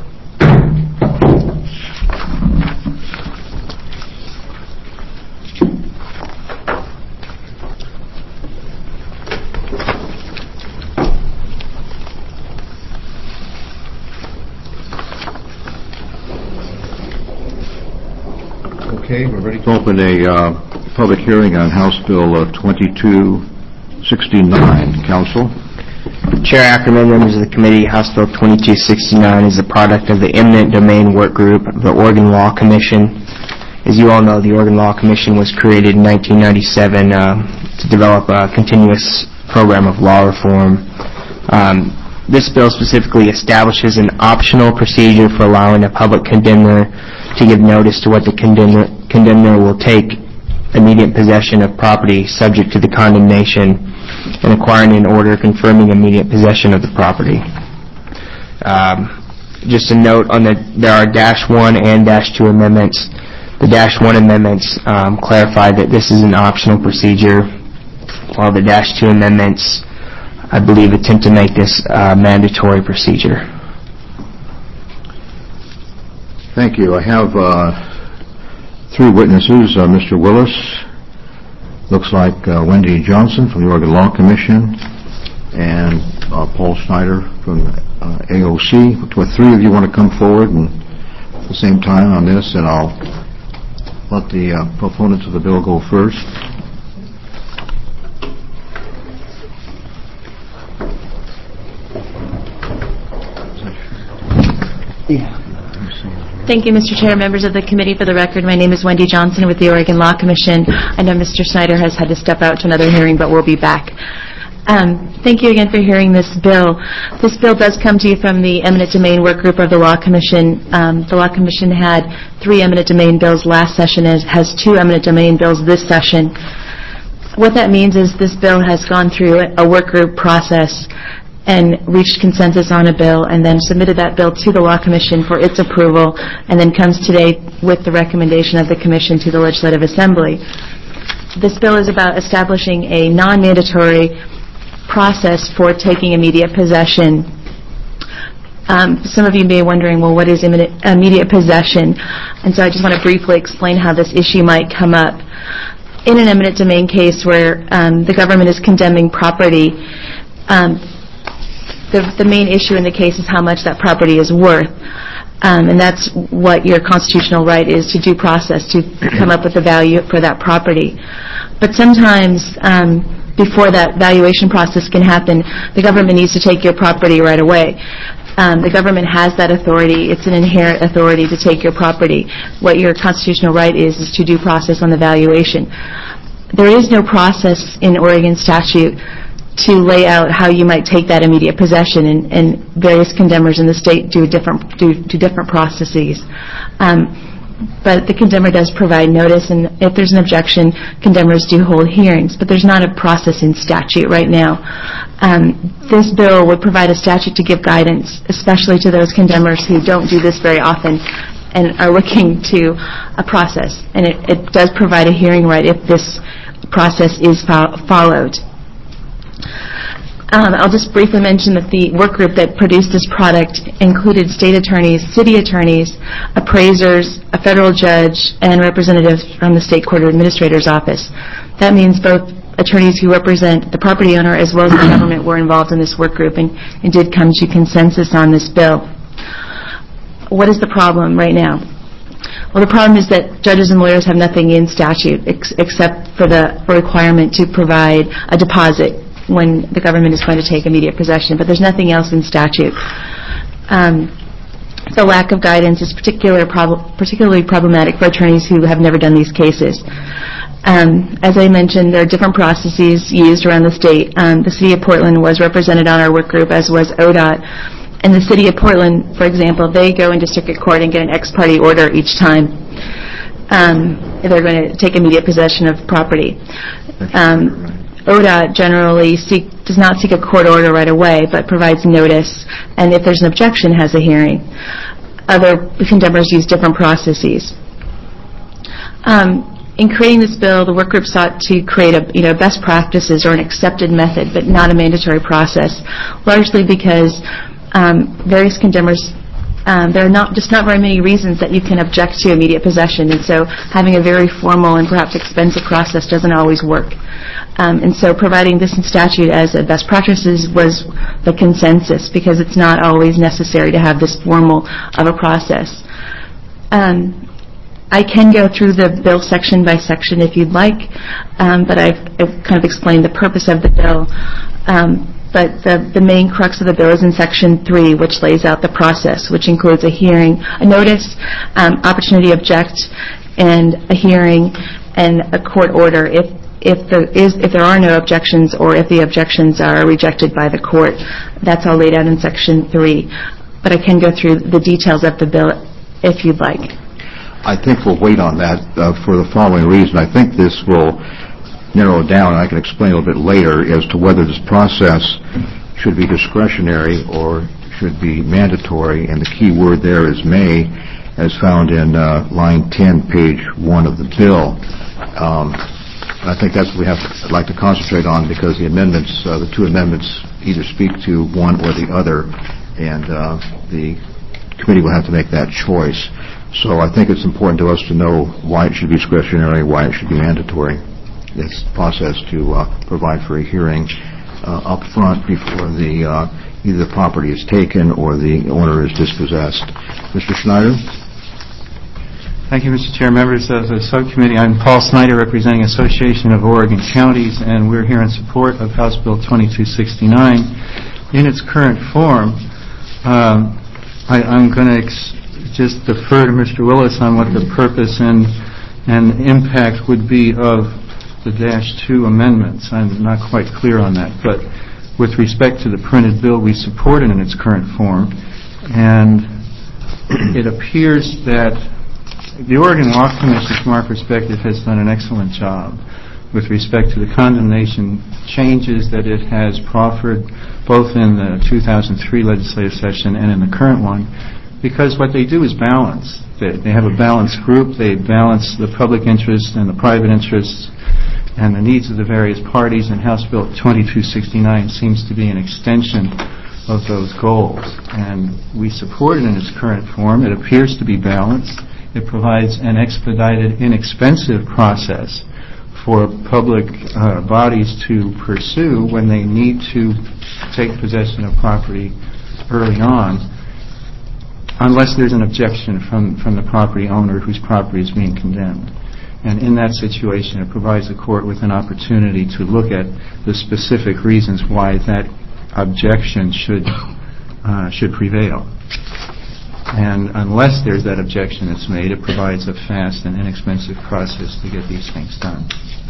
Okay, we're ready to open a uh, public hearing on House Bill uh, twenty-two sixty-nine. Council? Chair Ackerman, members of the committee, House Bill twenty-two sixty-nine is a product of the Eminent Domain Work Group of the Oregon Law Commission. As you all know, the Oregon Law Commission was created in nineteen ninety-seven uh, to develop a continuous program of law reform. Um, this bill specifically establishes an optional procedure for allowing a public condemner to give notice to what the condemner, condemner will take immediate possession of property subject to the condemnation and acquiring an order confirming immediate possession of the property. Um, just a note on that there are dash one and dash two amendments. The dash one amendments um, clarify that this is an optional procedure, while the dash two amendments, I believe, attempt to make this a uh, mandatory procedure. Thank you. I have uh, three witnesses. Uh, Mister Willis, looks like uh, Wendy Johnson from the Oregon Law Commission, and uh, Paul Schneider from uh, A O C. With three of you want to come forward and at the same time on this, and I'll let the uh, proponents of the bill go first. Yeah. Thank you, Mister Chair, members of the committee. For the record, my name is Wendy Johnson with the Oregon Law Commission. I know Mister Snyder has had to step out to another hearing, but we'll be back. Um, thank you again for hearing this bill. This bill does come to you from the Eminent Domain Work Group of the Law Commission. Um, the Law Commission had three eminent domain bills last session, and has two eminent domain bills this session. What that means is this bill has gone through a work group process and reached consensus on a bill, and then submitted that bill to the Law Commission for its approval, and then comes today with the recommendation of the Commission to the Legislative Assembly. This bill is about establishing a non-mandatory process for taking immediate possession. Um, some of you may be wondering, well, what is immediate, immediate possession? And so I just want to briefly explain how this issue might come up. In an eminent domain case where um, the government is condemning property, um, The, the main issue in the case is how much that property is worth. Um, and that's what your constitutional right is, to due process, to come up with a value for that property. But sometimes, um, before that valuation process can happen, the government needs to take your property right away. Um, the government has that authority. It's an inherent authority to take your property. What your constitutional right is, is to due process on the valuation. There is no process in Oregon statute to lay out how you might take that immediate possession, and, and various condemners in the state do different do, do different processes. Um, but the condemner does provide notice, and if there's an objection, condemners do hold hearings. But there's not a process in statute right now. Um, this bill would provide a statute to give guidance, especially to those condemners who don't do this very often and are looking to a process. And it, it does provide a hearing right if this process is fo- followed. Um, I'll just briefly mention that the work group that produced this product included state attorneys, city attorneys, appraisers, a federal judge, and representatives from the State Court Administrator's Office. That means both attorneys who represent the property owner as well as the government were involved in this work group and, and did come to consensus on this bill. What is the problem right now? Well, the problem is that judges and lawyers have nothing in statute ex- except for the for requirement to provide a deposit when the government is going to take immediate possession, but there's nothing else in statute. Um, the lack of guidance is particular prob- particularly problematic for attorneys who have never done these cases. Um, as I mentioned, there are different processes used around the state. Um, the City of Portland was represented on our work group, as was O D O T. And the City of Portland, for example, they go into circuit court and get an ex parte order each time um, if they're going to take immediate possession of property. Um, O D O T generally seek, does not seek a court order right away, but provides notice, and if there's an objection, has a hearing. Other condemners use different processes. Um, in creating this bill, the work group sought to create a, you know, best practices or an accepted method, but not a mandatory process, largely because um, various condemners, um, there are not just not very many reasons that you can object to immediate possession, and so having a very formal and perhaps expensive process doesn't always work. Um, and so providing this in statute as a best practices was the consensus, because it's not always necessary to have this formal of a process. Um, I can go through the bill section by section if you'd like, um, but I've, I've kind of explained the purpose of the bill. Um, but the, the main crux of the bill is in Section three, which lays out the process, which includes a hearing, a notice, um, opportunity to object, and a hearing, and a court order if if there is if there are no objections or if the objections are rejected by the court. That's all laid out in Section three. But I can go through the details of the bill if you'd like. I think we'll wait on that uh, for the following reason. I think this will narrow down, and I can explain a little bit later, as to whether this process should be discretionary or should be mandatory, and the key word there is may, as found in uh, line ten, page one of the bill. Um, I think that's what we have to, I'd like to concentrate on, because the amendments, uh, the two amendments either speak to one or the other, and uh, the committee will have to make that choice. So I think it's important to us to know why it should be discretionary, why it should be mandatory. This process to uh, provide for a hearing uh, up front before the uh, either the property is taken or the owner is dispossessed. Mister Schneider? Thank you, Mister Chair. Members of the subcommittee, I'm Paul Snyder, representing Association of Oregon Counties, and we're here in support of House Bill twenty-two sixty-nine. In its current form, um, I, I'm going to ex- just defer to Mister Willis on what the purpose and and impact would be of the dash two amendments. I'm not quite clear on that, but with respect to the printed bill, we support it in its current form, and it appears that the Oregon Law Commission, from our perspective, has done an excellent job with respect to the condemnation changes that it has proffered both in the two thousand three legislative session and in the current one, because what they do is balance. They, they have a balanced group. They balance the public interest and the private interests and the needs of the various parties, and House Bill twenty-two sixty-nine seems to be an extension of those goals. And we support it in its current form. It appears to be balanced. It provides an expedited, inexpensive process for public uh, bodies to pursue when they need to take possession of property early on, unless there's an objection from, from the property owner whose property is being condemned. And in that situation, it provides the court with an opportunity to look at the specific reasons why that objection should uh, should prevail. And unless there's that objection that's made, it provides a fast and inexpensive process to get these things done.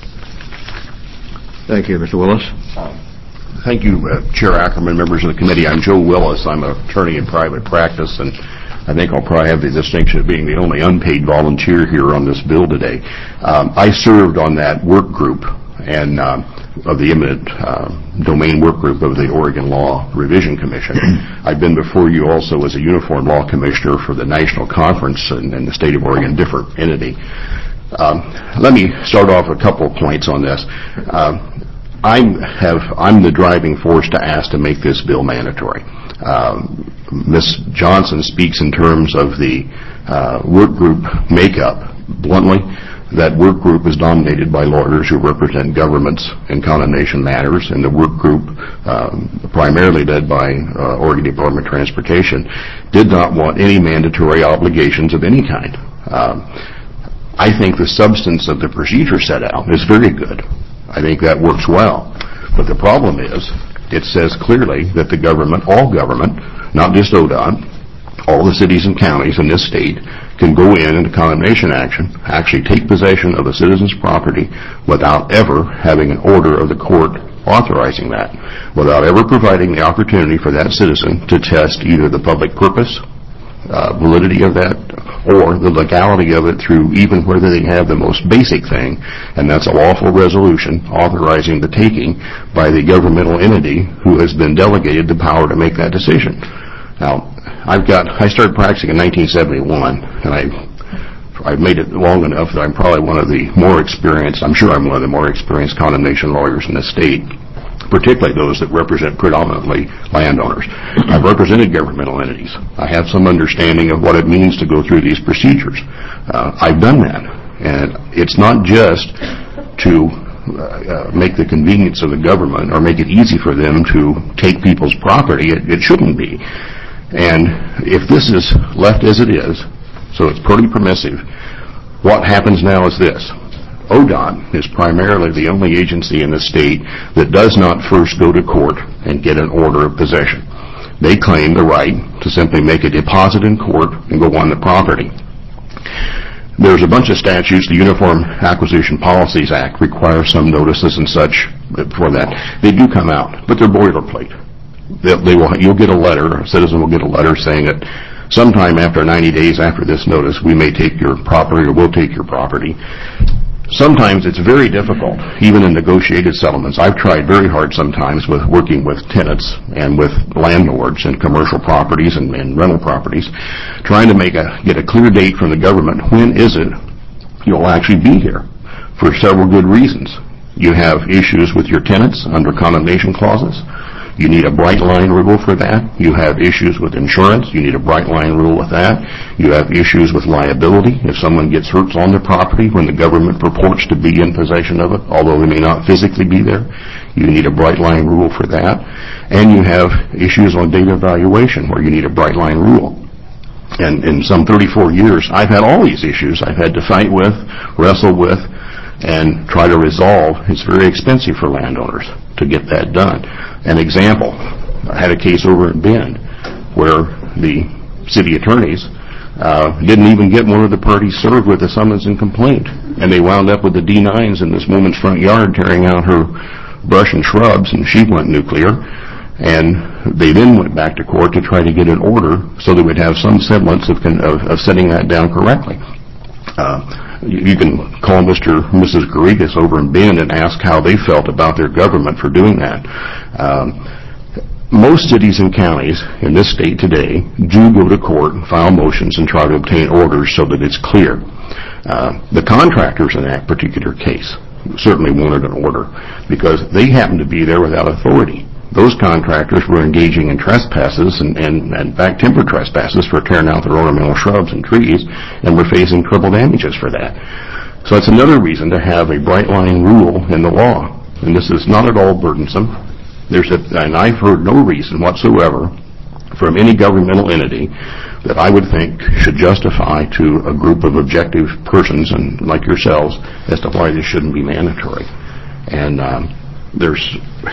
Thank you, Mister Willis. Thank you, uh, Chair Ackerman, members of the committee. I'm Joe Willis. I'm an attorney in private practice, and I think I'll probably have the distinction of being the only unpaid volunteer here on this bill today. Um, I served on that work group and um, of the eminent uh, domain work group of the Oregon Law Revision Commission. I've been before you also as a uniform law commissioner for the national conference in, in the state of Oregon, different entity. Um, let me start off with a couple of points on this. Um, I'm, have, I'm the driving force to ask to make this bill mandatory. Um, Miz Johnson speaks in terms of the uh, work group makeup. Bluntly, that work group is dominated by lawyers who represent governments in condemnation matters, and the work group, um, primarily led by uh, Oregon Department of Transportation, did not want any mandatory obligations of any kind. Um, I think the substance of the procedure set out is very good. I think that works well. But the problem is, it says clearly that the government, all government, not just O D O T, all the cities and counties in this state can go in into condemnation action, actually take possession of a citizen's property without ever having an order of the court authorizing that, without ever providing the opportunity for that citizen to test either the public purpose, uh, validity of that or the legality of it through even whether they have the most basic thing, and that's a lawful resolution authorizing the taking by the governmental entity who has been delegated the power to make that decision. Now, I've got, I started practicing in nineteen seventy-one, and I, I've made it long enough that I'm probably one of the more experienced, I'm sure I'm one of the more experienced condemnation lawyers in the state, particularly those that represent predominantly landowners. I've represented governmental entities. I have some understanding of what it means to go through these procedures. Uh, I've done that. And it's not just to uh, make the convenience of the government or make it easy for them to take people's property. It, it shouldn't be. And if this is left as it is, so it's pretty permissive, what happens now is this. O D O T is primarily the only agency in the state that does not first go to court and get an order of possession. They claim the right to simply make a deposit in court and go on the property. There's a bunch of statutes. The Uniform Acquisition Policies Act requires some notices and such for that. They do come out, but they're boilerplate. They, they will, you'll get a letter, a citizen will get a letter saying that sometime after ninety days after this notice, we may take your property or we'll take your property. Sometimes it's very difficult, even in negotiated settlements. I've tried very hard sometimes with working with tenants and with landlords in commercial properties and, and rental properties, trying to make a get a clear date from the government. When is it you'll actually be here? For several good reasons. You have issues with your tenants under condemnation clauses. You need a bright line rule for that. You have issues with insurance. You need a bright line rule with that. You have issues with liability. If someone gets hurt on their property when the government purports to be in possession of it, although they may not physically be there, you need a bright line rule for that. And you have issues on data valuation where you need a bright line rule. And in some thirty-four years, I've had all these issues I've had to fight with, wrestle with, and try to resolve. It's very expensive for landowners to get that done. An example, I had a case over in Bend where the city attorneys uh, didn't even get one of the parties served with a summons and complaint. And they wound up with the D nines in this woman's front yard tearing out her brush and shrubs, and she went nuclear. And they then went back to court to try to get an order so they would have some semblance of, of, of setting that down correctly. Uh, You can call Mister and Missus Garrigas over in Bend and ask how they felt about their government for doing that. Um, most cities and counties in this state today do go to court and file motions and try to obtain orders so that it's clear. Uh, the contractors in that particular case certainly wanted an order because they happened to be there without authority. Those contractors were engaging in trespasses and, and, and back timber trespasses for tearing out their ornamental shrubs and trees, and were facing triple damages for that. So it's another reason to have a bright line rule in the law. And this is not at all burdensome. There's a, and I've heard no reason whatsoever from any governmental entity that I would think should justify to a group of objective persons and like yourselves as to why this shouldn't be mandatory. And um, there's...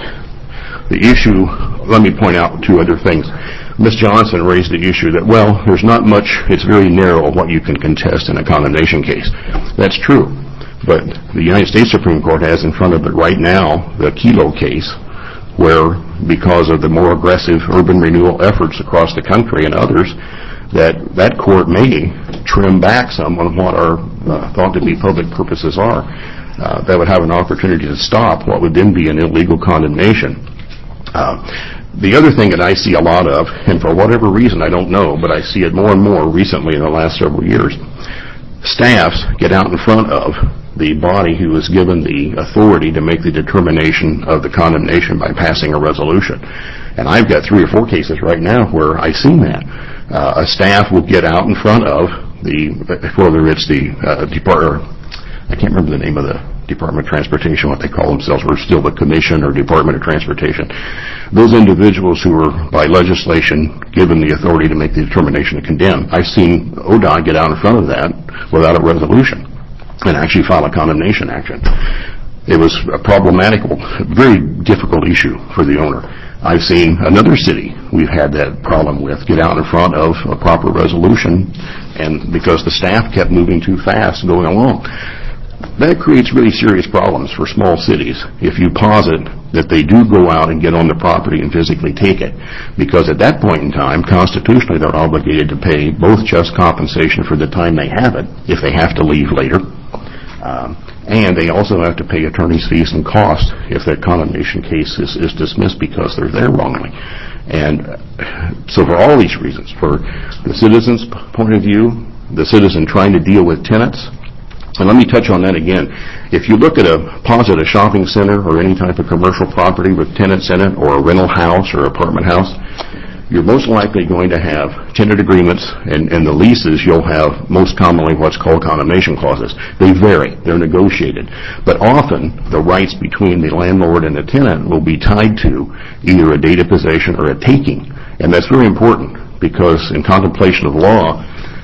The issue, let me point out two other things. Miz Johnson raised the issue that, well, there's not much, it's very narrow what you can contest in a condemnation case. That's true. But the United States Supreme Court has in front of it right now the Kelo case, where because of the more aggressive urban renewal efforts across the country and others, that that court may trim back some on what are uh, thought to be public purposes are. Uh, that would have an opportunity to stop what would then be an illegal condemnation. Uh, the other thing that I see a lot of, and for whatever reason I don't know, but I see it more and more recently in the last several years, staffs get out in front of the body who is given the authority to make the determination of the condemnation by passing a resolution. And I've got three or four cases right now where I've seen that. Uh, a staff will get out in front of the, whether it's the uh, department, I can't remember the name of the Department of Transportation, what they call themselves. We're still the Commission or Department of Transportation. Those individuals who are, by legislation, given the authority to make the determination to condemn, I've seen O D O T get out in front of that without a resolution and actually file a condemnation action. It was a problematic, very difficult issue for the owner. I've seen another city we've had that problem with get out in front of a proper resolution, and because the staff kept moving too fast going along. that creates really serious problems for small cities if you posit that they do go out and get on the property and physically take it. Because at that point in time, constitutionally, they're obligated to pay both just compensation for the time they have it, if they have to leave later, um, and they also have to pay attorney's fees and costs if that condemnation case is, is dismissed because they're there wrongly. And so for all these reasons, for the citizen's point of view, the citizen trying to deal with tenants, and let me touch on that again. If you look at a posit a shopping center or any type of commercial property with tenants in it, or a rental house or apartment house, you're most likely going to have tenant agreements, and, and the leases you'll have most commonly what's called condemnation clauses. They vary. They're negotiated. But often the rights between the landlord and the tenant will be tied to either a date of possession or a taking. And that's very important because in contemplation of law,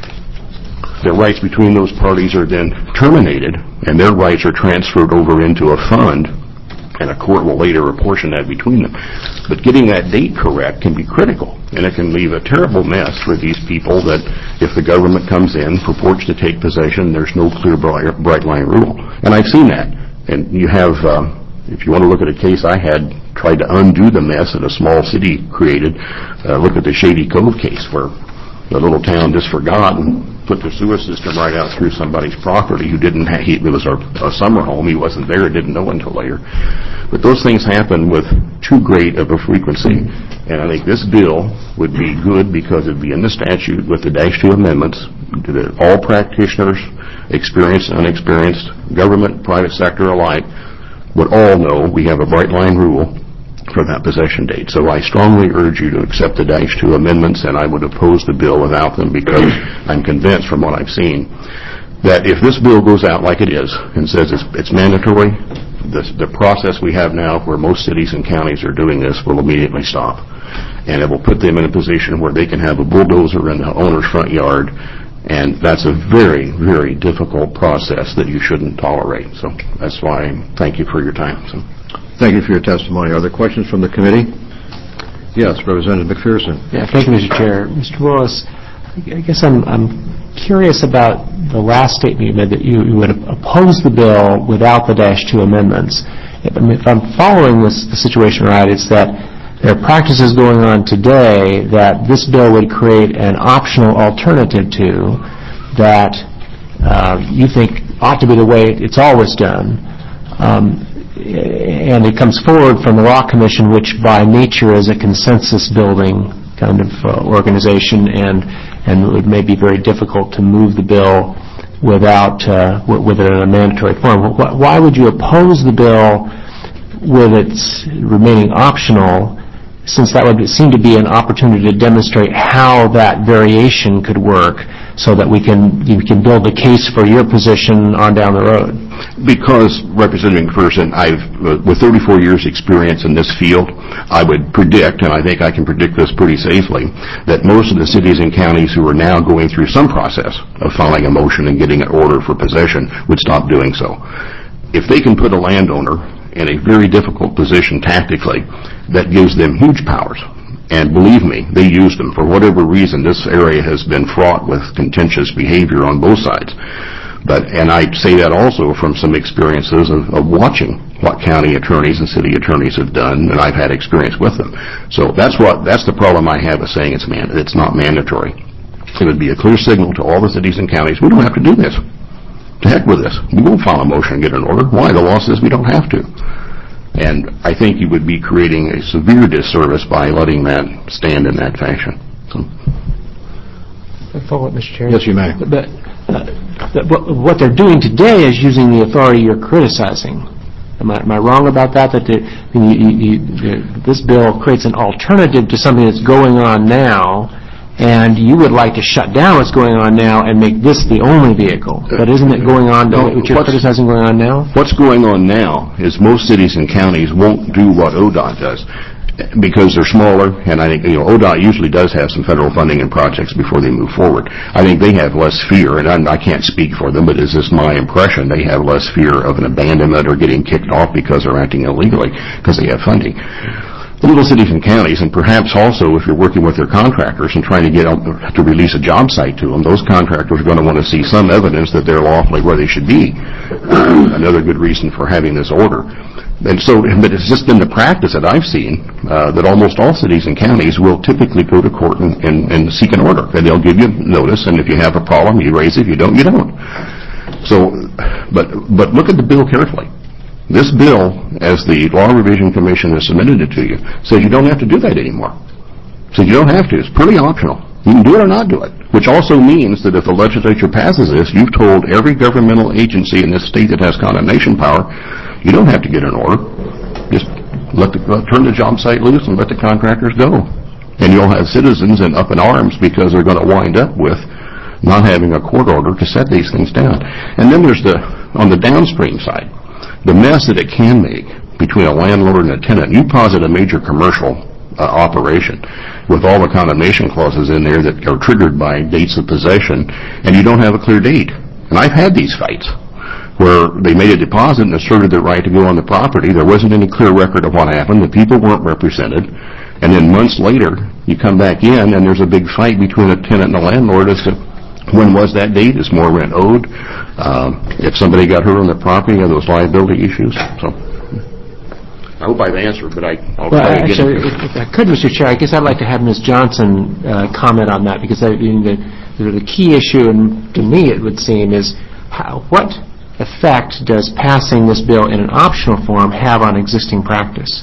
the rights between those parties are then terminated, and their rights are transferred over into a fund, and a court will later apportion that between them. But getting that date correct can be critical, and it can leave a terrible mess for these people that if the government comes in, purports to take possession, there's no clear bright line rule. And I've seen that. And you have, uh, if you want to look at a case I had, tried to undo the mess that a small city created, uh, look at the Shady Cove case where the little town just forgot and put the sewer system right out through somebody's property who didn't have, he, it was a, a summer home, he wasn't there, didn't know until later. But those things happen with too great of a frequency, and I think this bill would be good because it'd be in the statute with the dash two amendments that all practitioners, experienced and unexperienced, government, private sector alike, would all know we have a bright line rule for that possession date. So I strongly urge you to accept the dash two amendments, and I would oppose the bill without them because I'm convinced from what I've seen that if this bill goes out like it is and says it's, it's mandatory, the, the process we have now where most cities and counties are doing this will immediately stop. And it will put them in a position where they can have a bulldozer in the owner's front yard, and that's a very, very difficult process that you shouldn't tolerate. So that's why I thank you for your time. So. Thank you for your testimony. Are there questions from the committee? Yes, Representative McPherson. Yeah, thank you, Mister Chair. Mister Willis, I guess I'm, I'm curious about the last statement you made that you, you would oppose the bill without the dash two amendments. If, I mean, if I'm following this the situation right, it's that there are practices going on today that this bill would create an optional alternative to that uh, you think ought to be the way it's always done. Um, and it comes forward from the Law Commission, which by nature is a consensus-building kind of uh, organization, and and it may be very difficult to move the bill without uh, w- with it in a mandatory form. Why would you oppose the bill with its remaining optional, since that would seem to be an opportunity to demonstrate how that variation could work so that we can you can build a case for your position on down the road? Because, Representative McPherson, I've, uh, with thirty-four years experience in this field, I would predict, and I think I can predict this pretty safely, that most of the cities and counties who are now going through some process of filing a motion and getting an order for possession would stop doing so. If they can put a landowner in a very difficult position tactically, that gives them huge powers. And believe me, they use them. For whatever reason, this area has been fraught with contentious behavior on both sides. But, and I say that also from some experiences of, of watching what county attorneys and city attorneys have done, and I've had experience with them. So that's what, that's the problem I have with saying it's man, it's not mandatory. It would be a clear signal to all the cities and counties, we don't have to do this. To heck with this. We won't file a motion and get an order. Why? The law says we don't have to. And I think you would be creating a severe disservice by letting that stand in that fashion. So. Follow up, Mister Chair. Yes, you may. But, uh, what they're doing today is using the authority you're criticizing. Am I, am I wrong about that? That the, you, you, you, this bill creates an alternative to something that's going on now, and you would like to shut down what's going on now and make this the only vehicle. But isn't it going on, no, what you're criticizing going on now? What's going on now is most cities and counties won't do what O D O T does because they're smaller, and I think, you know, O D O T usually does have some federal funding in projects before they move forward. I think they have less fear, and I'm, I can't speak for them, but it's just my impression, they have less fear of an abandonment or getting kicked off because they're acting illegally because they have funding. The little cities and counties, and perhaps also if you're working with their contractors and trying to get them to release a job site to them, those contractors are going to want to see some evidence that they're lawfully where they should be. another good reason for having this order. And so, but it's just been the practice that I've seen, uh, that almost all cities and counties will typically go to court and, and, and seek an order. And they'll give you notice, and if you have a problem, you raise it. If you don't, you don't. So, but, but look at the bill carefully. This bill, as the Law Revision Commission has submitted it to you, says you don't have to do that anymore. Says you don't have to. It's pretty optional. You can do it or not do it, which also means that if the legislature passes this, you've told every governmental agency in this state that has condemnation power, you don't have to get an order. Just let the, uh, turn the job site loose and let the contractors go. And you'll have citizens in up in arms because they're going to wind up with not having a court order to set these things down. And then there's the, on the downstream side, the mess that it can make between a landlord and a tenant. You posit a major commercial uh, operation with all the condemnation clauses in there that are triggered by dates of possession, and you don't have a clear date. And I've had these fights where they made a deposit and asserted their right to go on the property. There wasn't any clear record of what happened. The people weren't represented. And then months later, you come back in, and there's a big fight between a tenant and a landlord as to when was that date, is more rent owed, um, if somebody got hurt on the property, are those liability issues. So I hope I've answered, but I, I'll well, try actually, again. If, if I could, Mister Chair, I guess I'd like to have Miz Johnson uh, comment on that, because I mean, the, the key issue, and to me it would seem, is how, what effect does passing this bill in an optional form have on existing practice?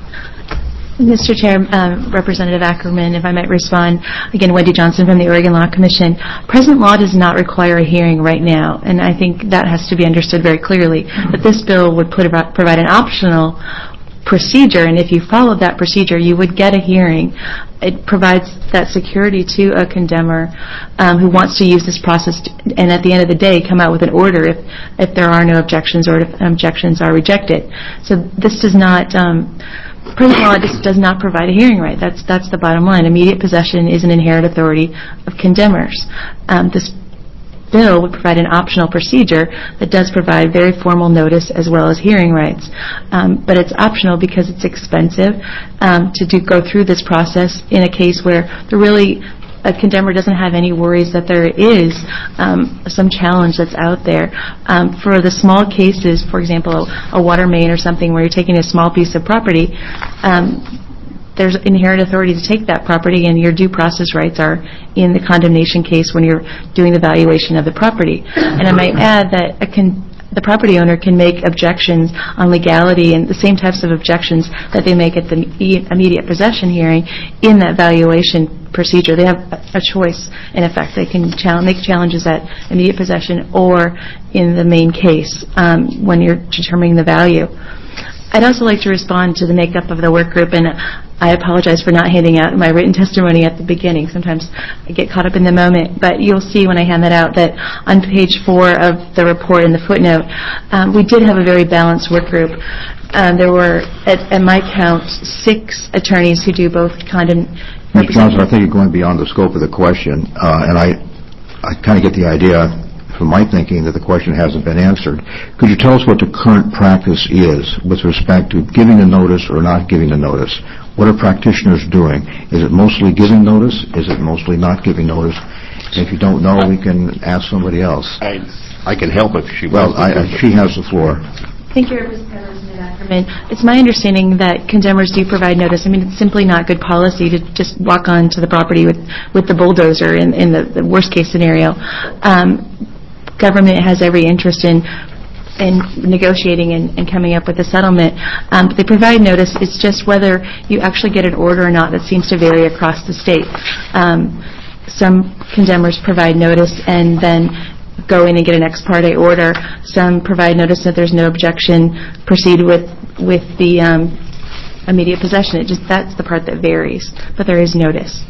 Mister Chair, um, Representative Ackerman, if I might respond. Again, Wendy Johnson from the Oregon Law Commission. Present law does not require a hearing right now, and I think that has to be understood very clearly, that this bill would put about, provide an optional procedure, and if you followed that procedure, you would get a hearing. It provides that security to a condemner um, who wants to use this process to, and at the end of the day come out with an order if, if there are no objections or if objections are rejected. So this does not, um, present law just does not provide a hearing right. That's, that's the bottom line. Immediate possession is an inherent authority of condemners. Um, this bill would provide an optional procedure that does provide very formal notice as well as hearing rights. Um, but it's optional because it's expensive um, to do go through this process in a case where there really a condemner doesn't have any worries that there is um, some challenge that's out there. Um, for the small cases, for example, a, a water main or something where you're taking a small piece of property, um, there's inherent authority to take that property, and your due process rights are in the condemnation case when you're doing the valuation of the property. And I might add that a con- the property owner can make objections on legality and the same types of objections that they make at the immediate possession hearing in that valuation procedure. They have a choice, in effect. They can challenge, make challenges at immediate possession or in the main case um, when you're determining the value. I'd also like to respond to the makeup of the work group, and I apologize for not handing out my written testimony at the beginning. Sometimes I get caught up in the moment, but you'll see when I hand that out that on page four of the report in the footnote, um, we did have a very balanced work group. Um, there were, at, at my count, six attorneys who do both condom. Mister Johnson, I think you're going beyond the scope of the question, uh, and I, I kind of get the idea from my thinking that the question hasn't been answered. Could you tell us what the current practice is with respect to giving a notice or not giving a notice? What are practitioners doing? Is it mostly giving notice? Is it mostly not giving notice? If you don't know, we can ask somebody else. I, I can help if she Well, wants. I, she has the floor. Thank you, Representative Ackerman. It's my understanding that condemners do provide notice. I mean, it's simply not good policy to just walk onto the property with, with the bulldozer in, in the, the worst-case scenario. Um, government has every interest in in negotiating and, and coming up with a settlement. Um, but they provide notice. It's just whether you actually get an order or not that seems to vary across the state. Um, some condemners provide notice and then go in and get an ex parte order. Some provide notice that there's no objection, proceed with with the um, immediate possession. It just that's the part that varies, but there is notice.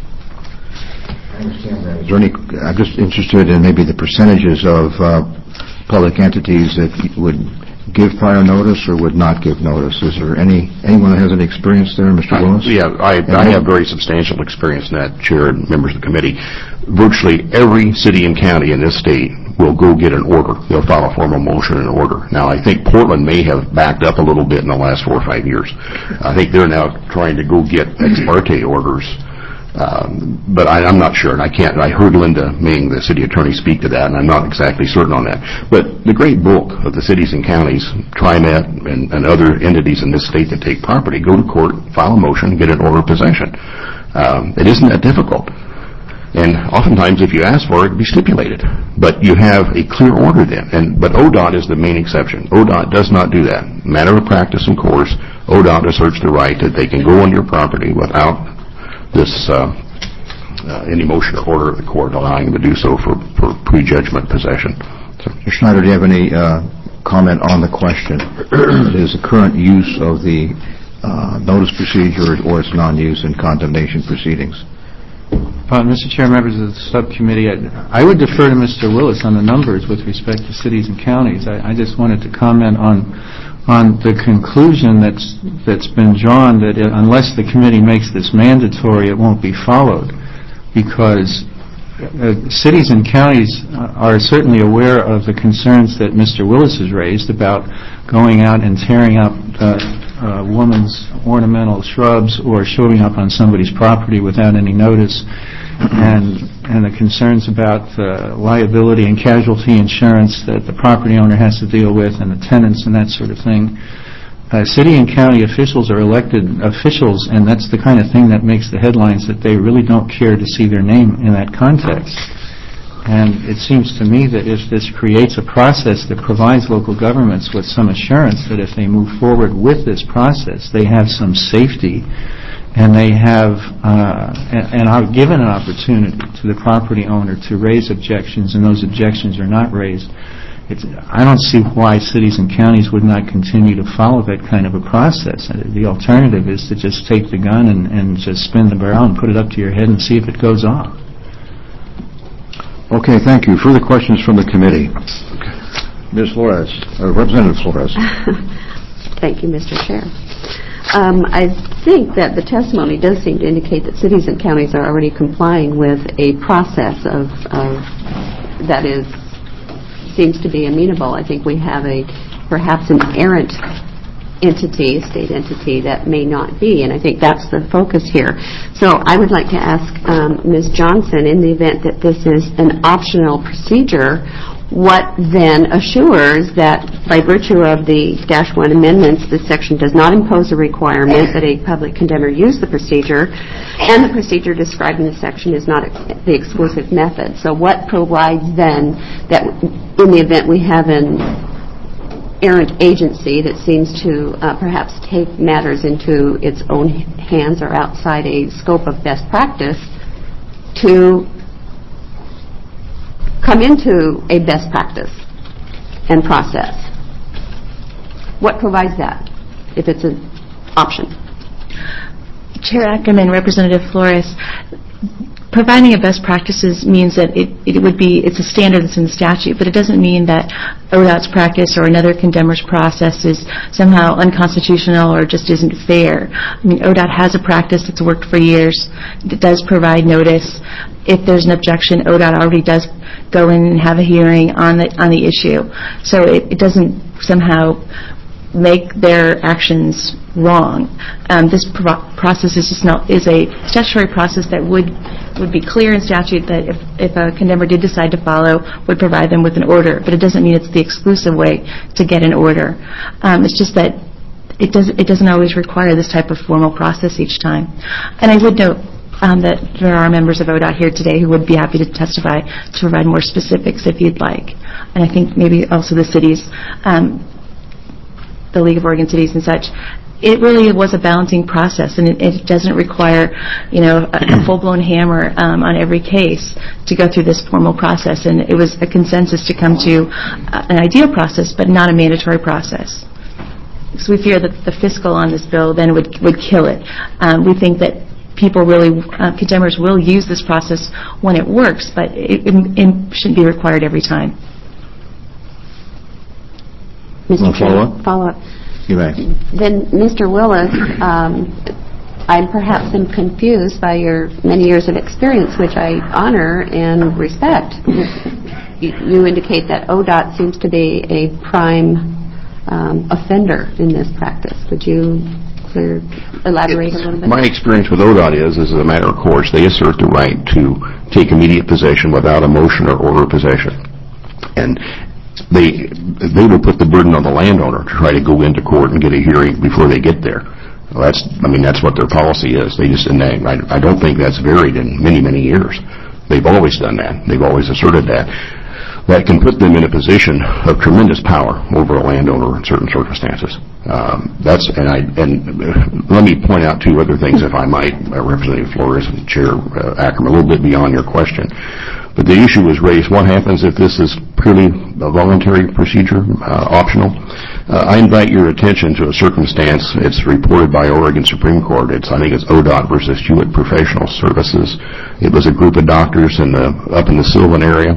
I understand that. Is there any, I'm just interested in maybe the percentages of uh, public entities that would give prior notice or would not give notice. Is there any anyone that has any experience there, Mister Willis? Uh, yeah, I, I have very substantial experience in that, Chair and members of the committee. Virtually every city and county in this state will go get an order. They'll file a formal motion and order. Now, I think Portland may have backed up a little bit in the last four or five years. I think they're now trying to go get ex parte orders Um, But I- I'm not sure, and I can't, I heard Linda Ming, the city attorney, speak to that, and I'm not exactly certain on that. But the great bulk of the cities and counties, TriMet and and other entities in this state that take property, go to court, file a motion, get an order of possession. Um, It isn't that difficult. And oftentimes, if you ask for it, it'll be stipulated. But you have a clear order then. And But O D O T is the main exception. O D O T does not do that. Matter of practice and course, O D O T asserts the right that they can go on your property without this uh, uh, any motion or order of the court allowing them to do so for, for prejudgment possession. So. Mister Schneider, do you have any uh, comment on the question? Is the current use of the uh, notice procedure or its non-use in condemnation proceedings? Uh, Mister Chair, members of the subcommittee, I, I would defer to Mister Willis on the numbers with respect to cities and counties. I, I just wanted to comment on on the conclusion that's that's been drawn that it, unless the committee makes this mandatory, it won't be followed, because uh, cities and counties are certainly aware of the concerns that Mister Willis has raised about going out and tearing up uh, uh, woman's ornamental shrubs or showing up on somebody's property without any notice, and and the concerns about uh, liability and casualty insurance that the property owner has to deal with, and the tenants and that sort of thing. Uh, city and county officials are elected officials, and that's the kind of thing that makes the headlines, that they really don't care to see their name in that context. And it seems to me that if this creates a process that provides local governments with some assurance that if they move forward with this process, they have some safety, and they have uh, and, and are given an opportunity to the property owner to raise objections, and those objections are not raised, it's, I don't see why cities and counties would not continue to follow that kind of a process. The alternative is to just take the gun and, and just spin the barrel and put it up to your head and see if it goes off. Okay, thank you. Further questions from the committee? Miz Flores, uh, Representative Flores. Thank you, Mister Chair. Um, I think that the testimony does seem to indicate that cities and counties are already complying with a process of, of that is seems to be amenable. I think we have a perhaps an errant entity, a state entity, that may not be, and I think that's the focus here. So I would like to ask um, Miz Johnson, in the event that this is an optional procedure, what then assures that by virtue of the Dash one amendments, this section does not impose a requirement that a public condemner use the procedure, and the procedure described in the section is not ex- the exclusive method. So what provides then that in the event we have an errant agency that seems to uh, perhaps take matters into its own hands or outside a scope of best practice, to come into a best practice and process? What provides that, if it's an option? Chair Ackerman, Representative Flores, providing a best practices means that it, it would be, it's a standard that's in the statute, but it doesn't mean that O D O T's practice or another condemner's process is somehow unconstitutional or just isn't fair. I mean, O D O T has a practice that's worked for years. It does provide notice. If there's an objection, O D O T already does go in and have a hearing on the on the issue. So it, it doesn't somehow make their actions wrong. Um, this pro- process is just not is a statutory process that would would be clear in statute, that if, if a condemner did decide to follow, would provide them with an order. But it doesn't mean it's the exclusive way to get an order. Um, it's just that it does it doesn't always require this type of formal process each time. And I would note Um, that there are members of O D O T here today who would be happy to testify to provide more specifics if you'd like. And I think maybe also the cities, um, the League of Oregon Cities and such. It really was a balancing process, and it, it doesn't require, you know, a, a full-blown hammer um, on every case to go through this formal process. And it was a consensus to come to uh, an ideal process, but not a mandatory process. So we fear that the fiscal on this bill then would would kill it. Um, we think that people really, uh, condemners will use this process when it works, but it, it, it shouldn't be required every time. Mister Follow up? Follow up. You may. Then, Mister Willis, um, I perhaps am confused by your many years of experience, which I honor and respect. You, you indicate that O D O T seems to be a prime um, offender in this practice. Would you Counselor elaborate a little bit? My experience with O D O T is, as a matter of course, they assert the right to take immediate possession without a motion or order of possession. And they they will put the burden on the landowner to try to go into court and get a hearing before they get there. Well, that's, I mean, that's what their policy is. They just, and they, I, I don't think that's varied in many, many years. They've always done that. They've always asserted that. That can put them in a position of tremendous power over a landowner in certain circumstances. Um, that's, and I, and let me point out two other things, if I might, uh, Representative Flores and Chair uh, Ackerman, a little bit beyond your question. But the issue was raised, what happens if this is purely a voluntary procedure, uh, optional? Uh, I invite your attention to a circumstance. It's reported by Oregon Supreme Court. It's, I think it's O D O T versus Hewitt Professional Services. It was a group of doctors in the, up in the Sylvan area.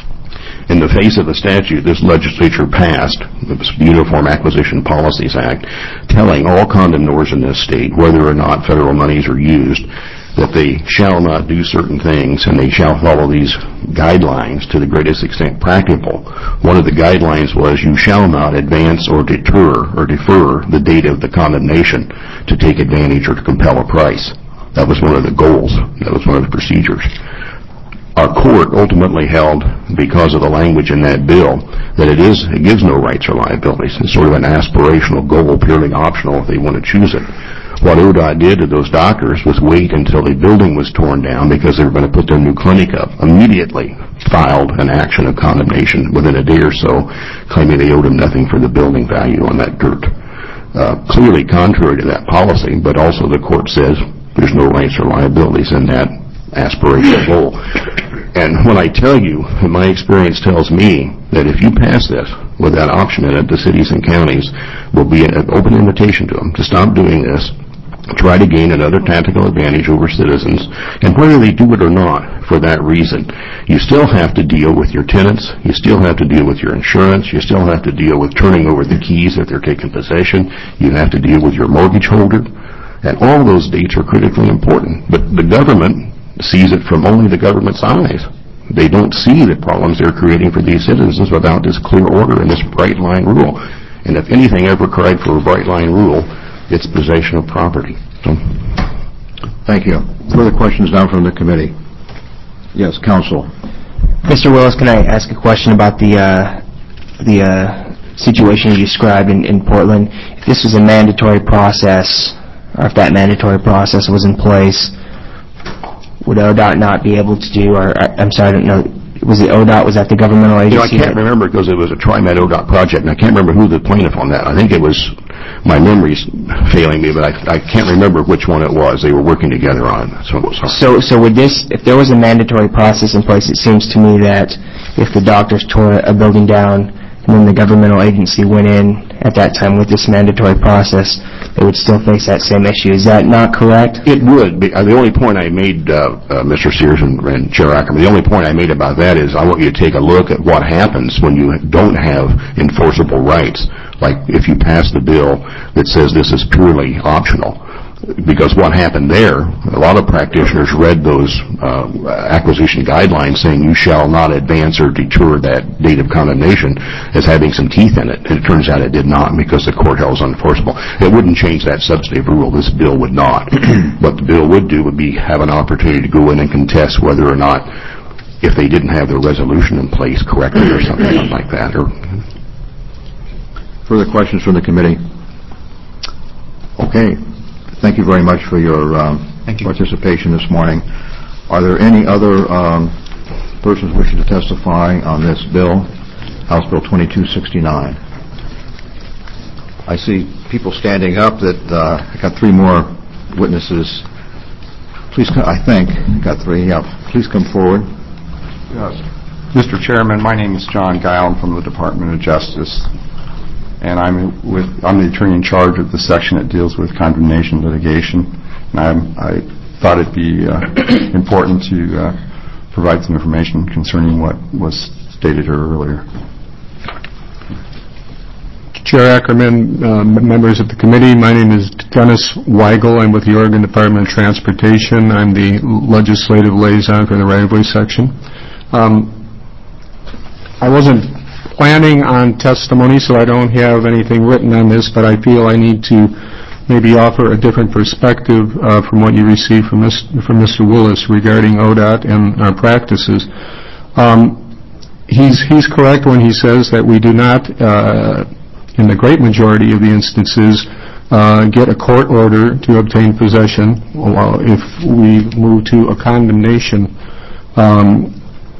In the face of a statute this legislature passed, the Uniform Acquisition Policies Act, telling all condemnors in this state, whether or not federal monies are used, that they shall not do certain things and they shall follow these guidelines to the greatest extent practicable. One of the guidelines was you shall not advance or deter or defer the date of the condemnation to take advantage or to compel a price. That was one of the goals. That was one of the procedures. Our court ultimately held, because of the language in that bill, that it is it gives no rights or liabilities. It's sort of an aspirational goal, purely optional if they want to choose it. What O D O T did to those doctors was wait until the building was torn down because they were going to put their new clinic up. Immediately filed an action of condemnation within a day or so, claiming they owed them nothing for the building value on that dirt. Uh, clearly contrary to that policy, but also the court says there's no rights or liabilities in that aspirational goal. And when I tell you, my experience tells me that if you pass this with that option in it, the cities and counties will be an open invitation to them to stop doing this, try to gain another tactical advantage over citizens, and whether they do it or not for that reason, you still have to deal with your tenants, you still have to deal with your insurance, you still have to deal with turning over the keys if they're taking possession, you have to deal with your mortgage holder, and all those dates are critically important. But the government sees it from only the government's eyes. They don't see the problems they're creating for these citizens without this clear order and this bright line rule. And if anything ever cried for a bright line rule, it's possession of property. So. Thank you. Further questions now from the committee? Yes, Counsel. Mister Willis, can I ask a question about the uh, the uh, situation you described in, in Portland? If this was a mandatory process, or if that mandatory process was in place, would O D O T not be able to do, or I'm sorry, I don't know, was it O D O T, was that the governmental agency? You know, I can't remember because it was a TriMet O D O T project, and I can't remember who the plaintiff on that. I think it was, my memory's failing me, but I, I can't remember which one it was. They were working together on it. So, so, so would this, if there was a mandatory process in place, it seems to me that if the doctors tore a building down and then the governmental agency went in at that time with this mandatory process, they would still face that same issue. Is that not correct? It would. Be, uh, the only point I made, uh, uh, Mister Sears and, and Chair Ackerman, the only point I made about that is I want you to take a look at what happens when you don't have enforceable rights, like if you pass the bill that says this is purely optional. Because what happened there, a lot of practitioners read those uh, acquisition guidelines saying you shall not advance or deter that date of condemnation as having some teeth in it. And it turns out it did not because the court held it unenforceable. It wouldn't change that substantive rule. This bill would not. What the bill would do would be have an opportunity to go in and contest whether or not, if they didn't have their resolution in place correctly or something like that. Or further questions from the committee? Okay. Thank you very much for your um, participation this morning. Are there any other um, persons wishing to testify on this bill, House Bill twenty-two sixty-nine? I see people standing up. That uh, I got three more witnesses. Please, come, I think got three. Yeah, please come forward. Yes. Mister Chairman, my name is John Guile. I'm from the Department of Justice. And I'm with I'm the attorney in charge of the section that deals with condemnation litigation. And I'm, I thought it'd be uh, important to uh, provide some information concerning what was stated here earlier. Chair Ackerman, uh, members of the committee, my name is Dennis Weigel. I'm with the Oregon Department of Transportation. I'm the legislative liaison for the right-of-way section. Um, I wasn't planning on testimony, so I don't have anything written on this, but I feel I need to maybe offer a different perspective uh, from what you received from, this, from Mister Willis regarding O D O T and our practices. Um, he's, he's correct when he says that we do not, uh, in the great majority of the instances, uh, get a court order to obtain possession uh, if we move to a condemnation. Um,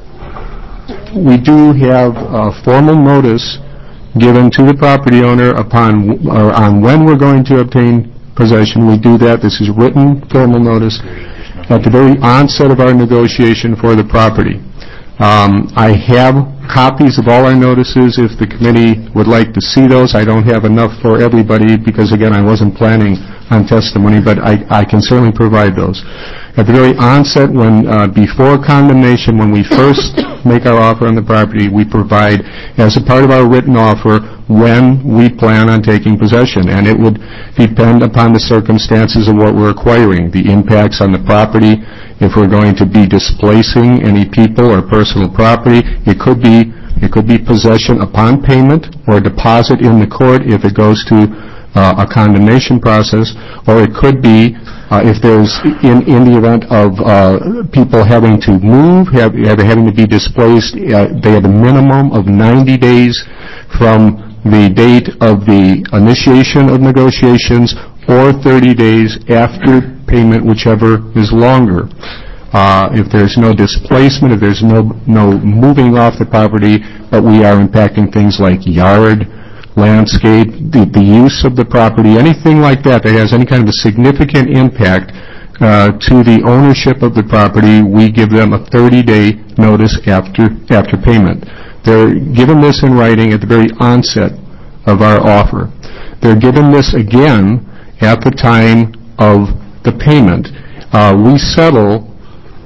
we do have a formal notice given to the property owner upon or on when we're going to obtain possession. We do that. This is written formal notice at the very onset of our negotiation for the property. Um, I have copies of all our notices if the committee would like to see those. I don't have enough for everybody because, again, I wasn't planning on testimony, but I, I can certainly provide those. At the very onset, when uh, before condemnation, when we first make our offer on the property, we provide, as a part of our written offer, when we plan on taking possession. And it would depend upon the circumstances of what we're acquiring, the impacts on the property, if we're going to be displacing any people or personal property. It could be it could be possession upon payment or deposit in the court if it goes to uh, a condemnation process, or it could be uh, if there's in, in the event of uh, people having to move, have, have, having to be displaced, uh, they have a minimum of ninety days from the date of the initiation of negotiations or thirty days after payment, whichever is longer. Uh, if there's no displacement, if there's no no moving off the property, but we are impacting things like yard, landscape, the, the use of the property, anything like that that has any kind of a significant impact uh, to the ownership of the property, we give them a thirty-day notice after after payment. They're given this in writing at the very onset of our offer. They're given this again at the time of the payment. Uh, we settle,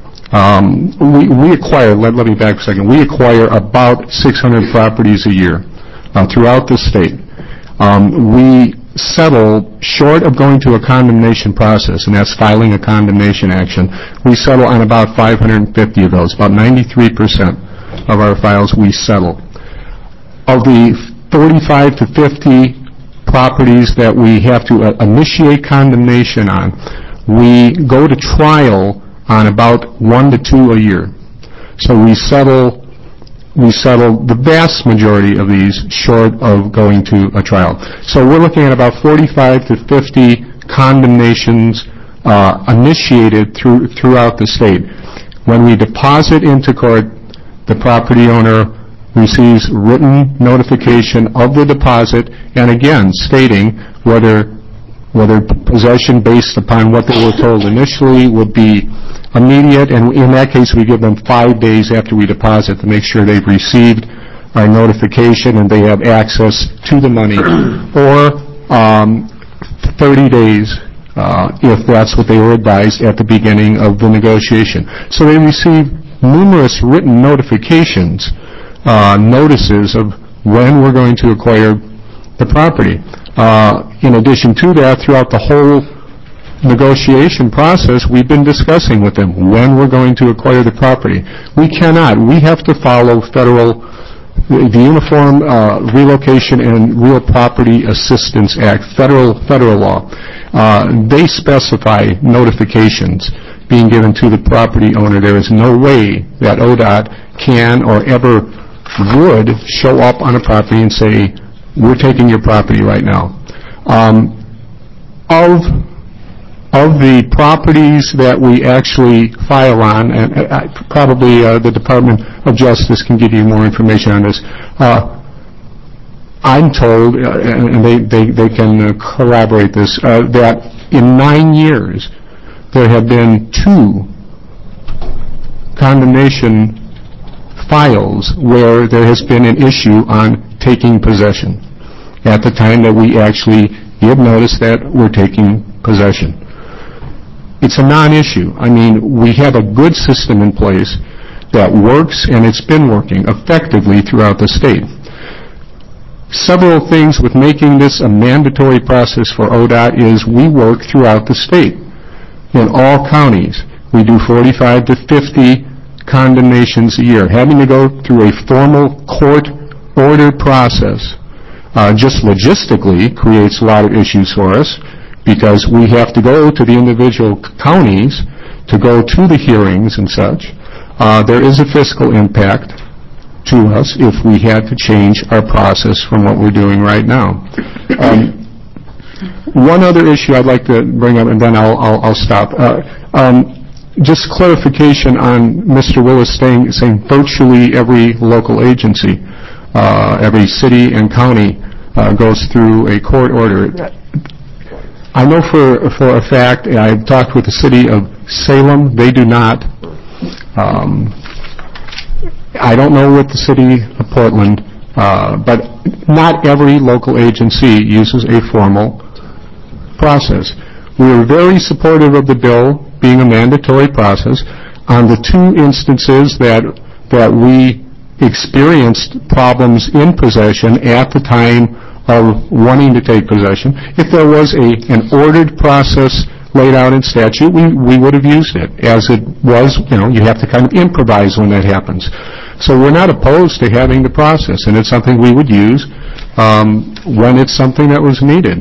um, we, we acquire, let, let me back a second, we acquire about six hundred properties a year uh, throughout the state. Um, we settle, short of going to a condemnation process, and that's filing a condemnation action, we settle on about five hundred fifty of those, about ninety-three percent of our files we settle. Of the forty-five to fifty properties that we have to uh, initiate condemnation on, we go to trial on about one to two a year. So we settle, we settle the vast majority of these short of going to a trial. So we're looking at about forty-five to fifty condemnations uh, initiated through, throughout the state. When we deposit into court, the property owner receives written notification of the deposit, and again stating whether whether possession based upon what they were told initially would be immediate, and in that case we give them five days after we deposit to make sure they've received our notification and they have access to the money, or um, thirty days uh, if that's what they were advised at the beginning of the negotiation. So they receive numerous written notifications, uh, notices of when we're going to acquire the property. Uh, in addition to that, throughout the whole negotiation process, we've been discussing with them when we're going to acquire the property. We cannot. We have to follow federal, the Uniform uh, Relocation and Real Property Assistance Act, federal federal law. Uh, they specify notifications being given to the property owner. There is no way that O D O T can or ever would show up on a property and say, we're taking your property right now. Um, of of the properties that we actually file on, and uh, probably uh, the Department of Justice can give you more information on this, uh, I'm told, uh, and they, they, they can uh, corroborate this, uh, that in nine years there have been two condemnation files where there has been an issue on taking possession at the time that we actually give notice that we're taking possession. It's a non-issue. I mean, we have a good system in place that works, and it's been working effectively throughout the state. Several things with making this a mandatory process for O D O T is we work throughout the state. In all counties, we do forty-five to fifty condemnations a year. Having to go through a formal court-ordered process uh, just logistically creates a lot of issues for us because we have to go to the individual counties to go to the hearings and such. Uh, there is a fiscal impact to us if we had to change our process from what we're doing right now. Um, one other issue I'd like to bring up, and then I'll, I'll, I'll stop. Uh, um, just clarification on Mister Willis saying, saying virtually every local agency, uh, every city and county uh, goes through a court order. I know for for a fact, I've talked with the city of Salem, they do not. Um, I don't know with the city of Portland, uh, but not every local agency uses a formal process. We are very supportive of the bill being a mandatory process. On the two instances that that we experienced problems in possession at the time of wanting to take possession, if there was a an ordered process laid out in statute, we, we would have used it. As it was, you know, you have to kind of improvise when that happens. So we're not opposed to having the process, and it's something we would use um, when it's something that was needed.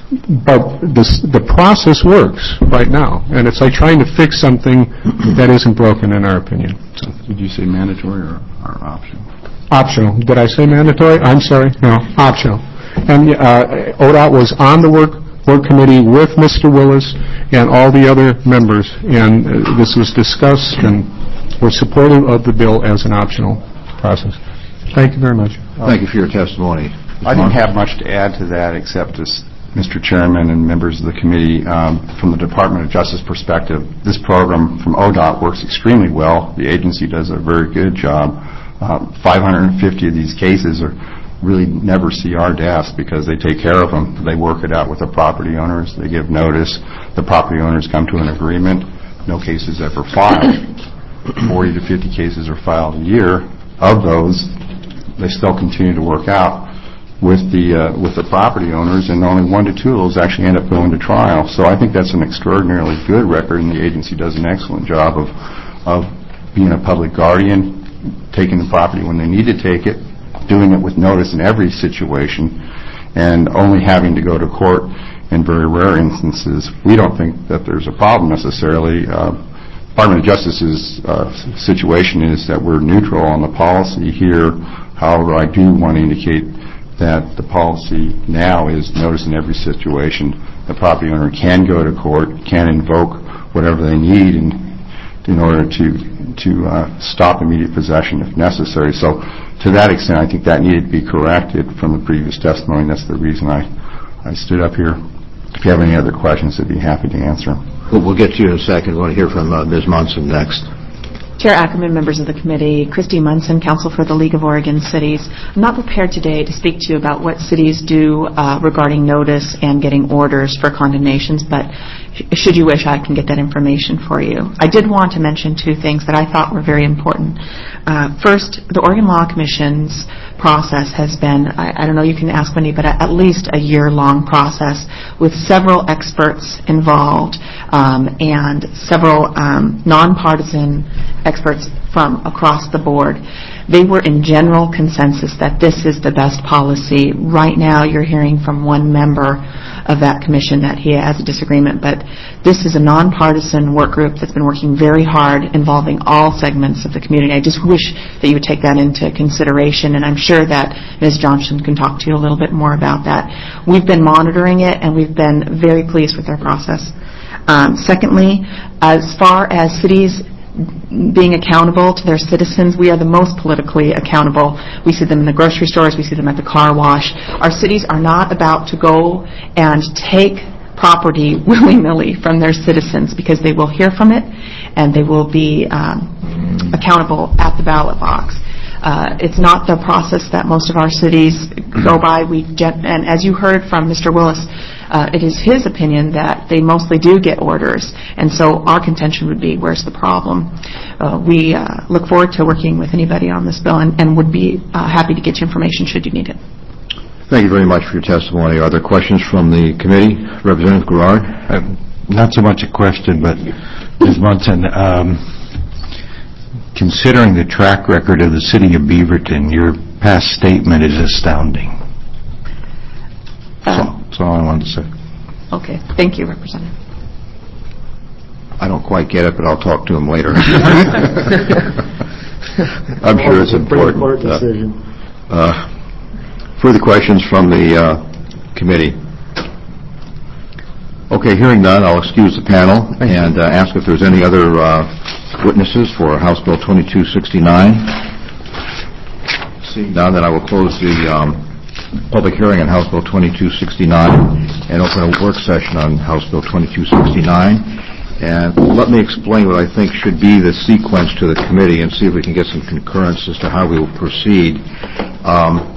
But this, the process works right now, and it's like trying to fix something that isn't broken, in our opinion. So. Did you say mandatory or, or optional? Optional. Did I say mandatory? I'm sorry. No, optional. And uh, O D O T was on the work work committee with Mister Willis and all the other members, and uh, this was discussed, and we're supportive of the bill as an optional process. Thank you very much. Thank you for your testimony. I didn't have much to add to that, except as Mister Chairman and members of the committee, um, from the Department of Justice perspective, this program from O D O T works extremely well. The agency does a very good job. Uh, five hundred fifty of these cases are really never see our desk because they take care of them. They work it out with the property owners. They give notice. The property owners come to an agreement. No cases ever filed. forty to fifty cases are filed a year. Of those, they still continue to work out with the uh, with the property owners, and only one to two of those actually end up going to trial. So I think that's an extraordinarily good record, and the agency does an excellent job of of being a public guardian, taking the property when they need to take it, doing it with notice in every situation, and only having to go to court in very rare instances. We don't think that there's a problem necessarily. Uh, Department of Justice's uh, situation is that we're neutral on the policy here. However, I do want to indicate that the policy now is notice in every situation. The property owner can go to court, can invoke whatever they need in, in order to to uh, stop immediate possession if necessary. So to that extent, I think that needed to be corrected from the previous testimony. That's the reason I, I stood up here. If you have any other questions, I'd be happy to answer them. We'll, we'll get to you in a second. We'll hear from uh, Miz Munson next. Chair Ackerman, members of the committee, Christy Munson, Counsel for the League of Oregon Cities. I'm not prepared today to speak to you about what cities do uh, regarding notice and getting orders for condemnations, but should you wish, I can get that information for you. I did want to mention two things that I thought were very important. Uh, first, the Oregon Law Commission's process has been, I, I don't know, you can ask Wendy, but at least a year-long process with several experts involved um, and several um, nonpartisan experts from across the board. They were in general consensus that this is the best policy. Right now, you're hearing from one member of that commission that he has a disagreement, but this is a nonpartisan work group that's been working very hard involving all segments of the community. I just wish that you would take that into consideration, and I'm sure that Miz Johnson can talk to you a little bit more about that. We've been monitoring it, and we've been very pleased with their process. Um, secondly, as far as cities being accountable to their citizens, we are the most politically accountable. We see them in the grocery stores, we see them at the car wash. Our cities are not about to go and take property willy-nilly from their citizens, because they will hear from it and they will be um, accountable at the ballot box. Uh, it's not the process that most of our cities go by. We gen- and as you heard from Mister Willis, uh, it is his opinion that they mostly do get orders, and so our contention would be, where's the problem? Uh, we uh, look forward to working with anybody on this bill, and, and would be uh, happy to get you information should you need it. Thank you very much for your testimony. Are there questions from the committee? Representative Garrard? Uh, not so much a question, but Miz Munson, um, considering the track record of the city of Beaverton, your past statement is astounding. Uh, That's all I wanted to say. Okay. Thank you, Representative. I don't quite get it, but I'll talk to him later. I'm sure it's important. Uh, uh, further questions from the uh, committee? Okay, hearing none, I'll excuse the panel and uh, ask if there's any other uh, witnesses for House Bill twenty-two sixty-nine. Seeing none, then I will close the um, public hearing on House Bill twenty-two sixty-nine and open a work session on House Bill twenty-two sixty-nine. And let me explain what I think should be the sequence to the committee and see if we can get some concurrence as to how we will proceed. Um,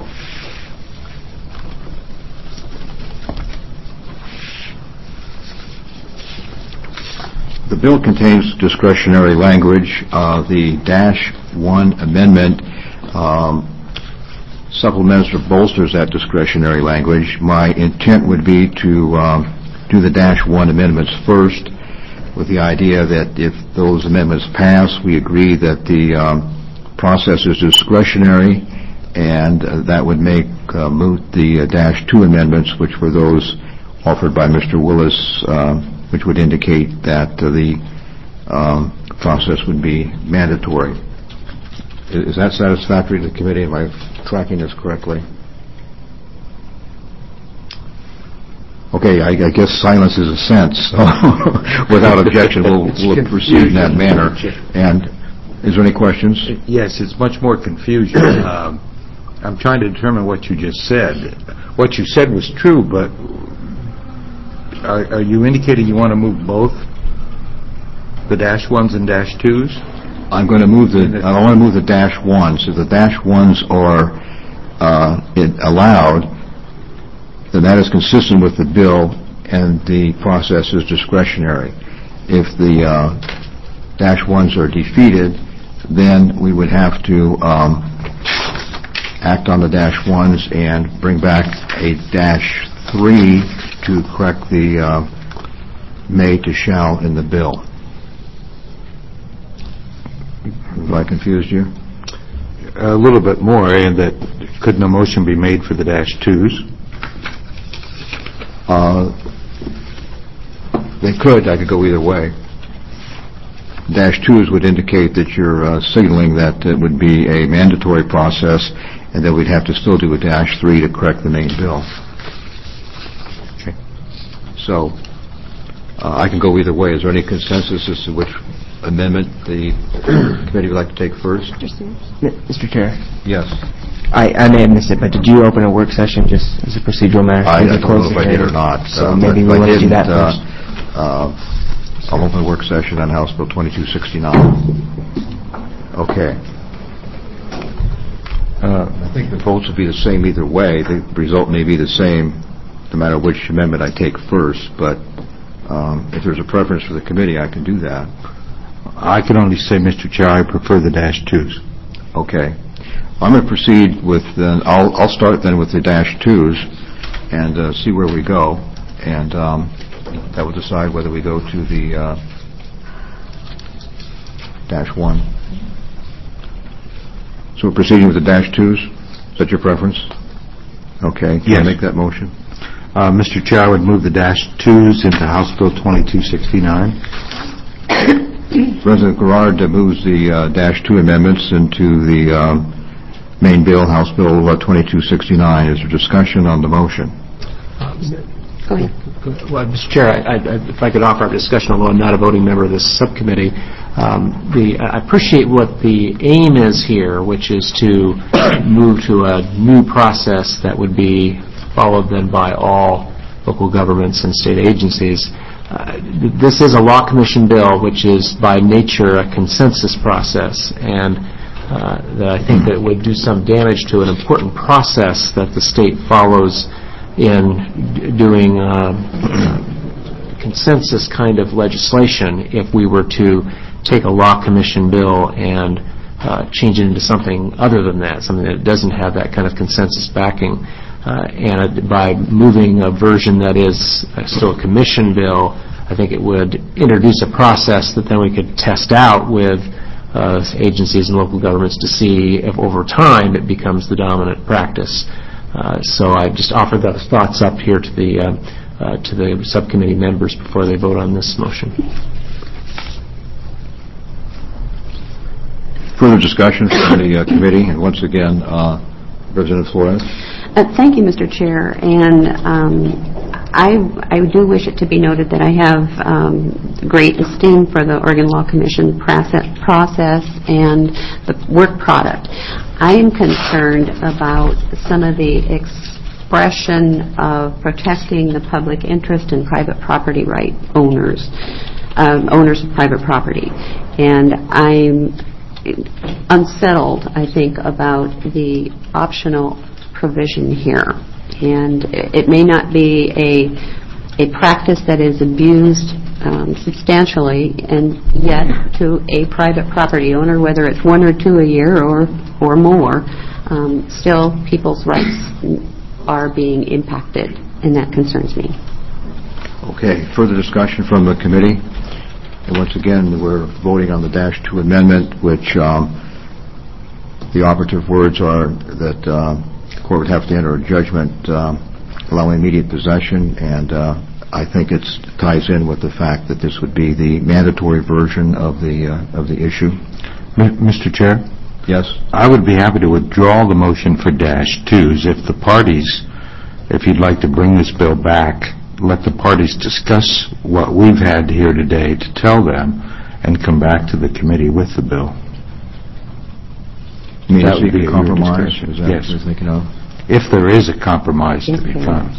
the bill contains discretionary language. Uh, the Dash one amendment um, supplements or bolsters that discretionary language. My intent would be to um, do the Dash one amendments first, with the idea that if those amendments pass, we agree that the um, process is discretionary, and uh, that would make uh, moot the uh, Dash two amendments, which were those offered by Mister Willis, uh, which would indicate that uh, the um, process would be mandatory. Is that satisfactory to the committee? Am I tracking this correctly? Okay, I, I guess silence is assent, so without objection, we'll, we'll proceed in that manner. And is there any questions? Yes, it's much more confusion. um, I'm trying to determine what you just said. What you said was true, but are, are you indicating you want to move both the dash ones and dash twos? I'm going to move the, I want to move the dash ones. If the dash ones are uh, it allowed, then that is consistent with the bill, and the process is discretionary. If the uh, dash ones are defeated, then we would have to um, act on the dash ones and bring back a dash three to correct the uh, may to shall in the bill. Have I confused you? A little bit more, and that couldn't a motion be made for the dash twos? Uh, they could. I could go either way. Dash twos would indicate that you're uh, signaling that it would be a mandatory process, and that we'd have to still do a dash three to correct the main bill. Okay. So uh, I can go either way. Is there any consensus as to which amendment the committee would like to take first? Mister Chair? Yes. I, I may have missed it, but did you open a work session just as a procedural matter? I, I don't know if I did or not. So uh, maybe we want to do that uh, first. Uh, I'll open a work session on House Bill twenty-two sixty-nine. Okay. Uh, I think the votes will be the same either way. The result may be the same no matter which amendment I take first, but um, if there's a preference for the committee, I can do that. I can only say, Mister Chair, I prefer the dash twos. Okay. I'm going to proceed with, then I'll, I'll start then with the dash twos and uh, see where we go, and um, that will decide whether we go to the uh, dash one. So we're proceeding with the dash twos? Is that your preference? Okay. Can Yes. I make that motion? Uh, Mister Chair, I would move the dash twos into House Bill twenty-two sixty-nine. President Garrard uh, moves the uh, dash two amendments into the um, main bill, House Bill uh, twenty-two sixty-nine. Is there discussion on the motion? Go ahead. Well, Mister Chair, I, I, if I could offer a discussion, although I'm not a voting member of this subcommittee, um, the, I appreciate what the aim is here, which is to move to a new process that would be followed then by all local governments and state agencies. Uh, this is a law commission bill, which is by nature a consensus process, and uh, that I think that it would do some damage to an important process that the state follows in d- doing uh, uh, consensus kind of legislation if we were to take a law commission bill and uh, change it into something other than that, something that doesn't have that kind of consensus backing. Uh, and by moving a version that is still a commission bill, I think it would introduce a process that then we could test out with uh, agencies and local governments to see if over time it becomes the dominant practice. Uh, so I just offered those thoughts up here to the uh, uh, to the subcommittee members before they vote on this motion. Further discussion from the uh, committee, and once again, uh, Representative Flores. Uh, Thank you, Mister Chair, and um, I I do wish it to be noted that I have um, great esteem for the Oregon Law Commission process, process and the work product. I am concerned about some of the expression of protecting the public interest in private property right owners, um, owners of private property, and I'm unsettled, I think, about the optional provision here. And it may not be a a practice that is abused um, substantially, and yet to a private property owner, whether it's one or two a year or, or more, um, still people's rights are being impacted, and that concerns me. Okay, further discussion from the committee? And once again, we're voting on the Dash two amendment, which um, the operative words are that uh, the court would have to enter a judgment um, allowing immediate possession, and uh, I think it ties in with the fact that this would be the mandatory version of the uh, of the issue. Mister Chair? Yes? I would be happy to withdraw the motion for Dash twos if the parties, if you'd like to bring this bill back, let the parties discuss what we've had here today to tell them and come back to the committee with the bill. You mean That would be a your compromise? discussion. Is that Yes. what you're thinking of? If there is a compromise to be found.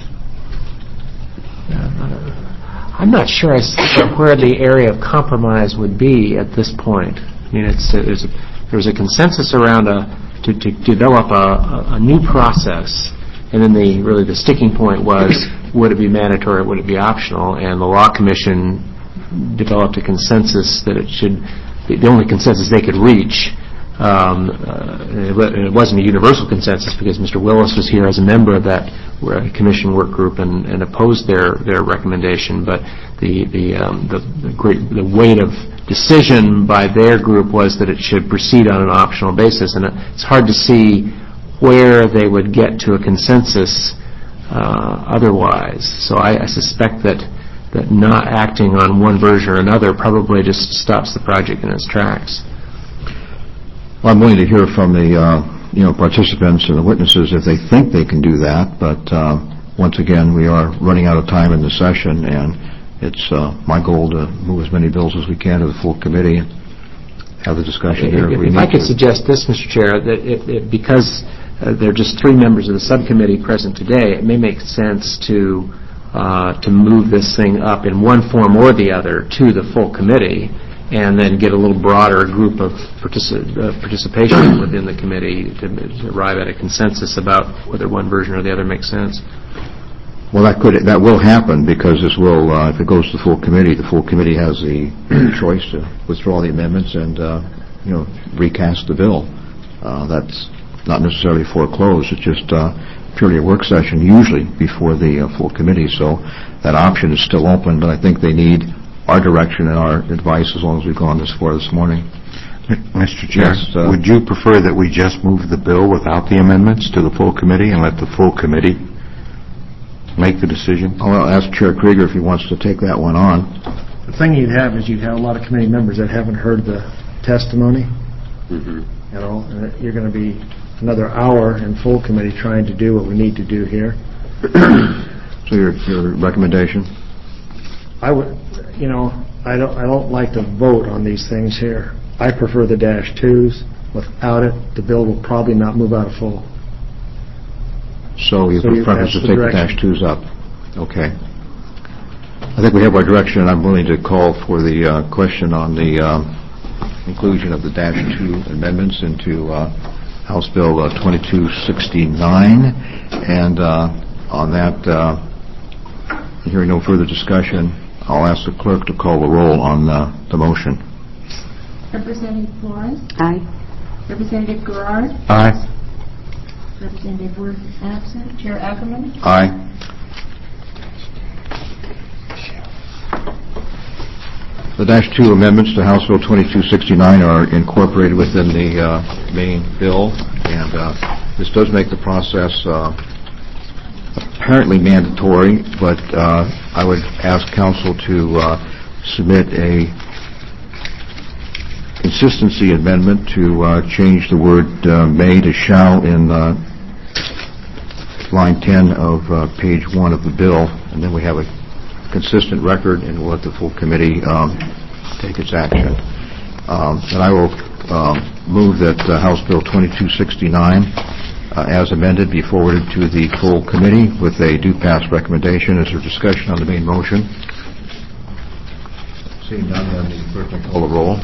I'm not sure I see where the area of compromise would be at this point. I mean, it's uh, there's a, there's a consensus around a to, to develop a, a, a new process, and then the really the sticking point was, would it be mandatory or would it be optional? And the Law Commission developed a consensus that it should, the only consensus they could reach, um, uh, and it wasn't a universal consensus because Mister Willis was here as a member of that commission work group and, and opposed their, their recommendation, but the the, um, the the great the weight of decision by their group was that it should proceed on an optional basis, and it's hard to see where they would get to a consensus uh, otherwise. So I, I suspect that that not acting on one version or another probably just stops the project in its tracks. Well, I'm willing to hear from the uh, you know participants and the witnesses if they think they can do that, but uh, once again, we are running out of time in the session, and it's uh, my goal to move as many bills as we can to the full committee and have the discussion here. If, if we if need I could to. suggest this, Mister Chair, that it, it, because uh, there are just three members of the subcommittee present today, it may make sense to uh, to move this thing up in one form or the other to the full committee, and then get a little broader group of partici- uh, participation within the committee to, to arrive at a consensus about whether one version or the other makes sense. Well, that could that will happen because this will, uh, if it goes to the full committee, the full committee has the choice to withdraw the amendments and uh, you know recast the bill. Uh, that's not necessarily foreclosed. It's just uh, purely a work session, usually before the uh, full committee. So that option is still open, but I think they need our direction and our advice as long as we've gone this far this morning. Mister Chair, Yes, uh, would you prefer that we just move the bill without the amendments to the full committee and let the full committee make the decision? I'll ask Chair Krieger if he wants to take that one on. The thing you'd have is you'd have a lot of committee members that haven't heard the testimony Mm-hmm. at all, and you're going to be another hour in full committee trying to do what we need to do here. So your, your recommendation? I would, you know, I don't, I don't like to vote on these things here. I prefer the dash twos. Without it, the bill will probably not move out of full. So your So you- preference is that's to the take the direction. dash twos up. Okay. I think we have our direction, and I'm willing to call for the uh, question on the um, inclusion of the dash two amendments into uh, House Bill uh, twenty-two sixty-nine. And uh, on that, uh, hearing no further discussion, I'll ask the clerk to call the roll on uh, the motion. Representative Flores? Aye. Representative Garrard? Aye. Representative Worth absent. Chair Ackerman? Aye. The dash two amendments to House Bill twenty-two sixty-nine are incorporated within the uh, main bill, and uh, this does make the process uh, apparently mandatory, but uh, I would ask council to uh, submit a consistency amendment to uh, change the word uh, may to shall in uh, line ten of uh, page one of the bill, and then we have a consistent record and we'll let the full committee um, take its action. Um, and I will um, move that uh, House Bill twenty-two sixty-nine uh, as amended be forwarded to the full committee with a do pass recommendation. Is there discussion on the main motion? Seeing none, then the clerk may call the roll.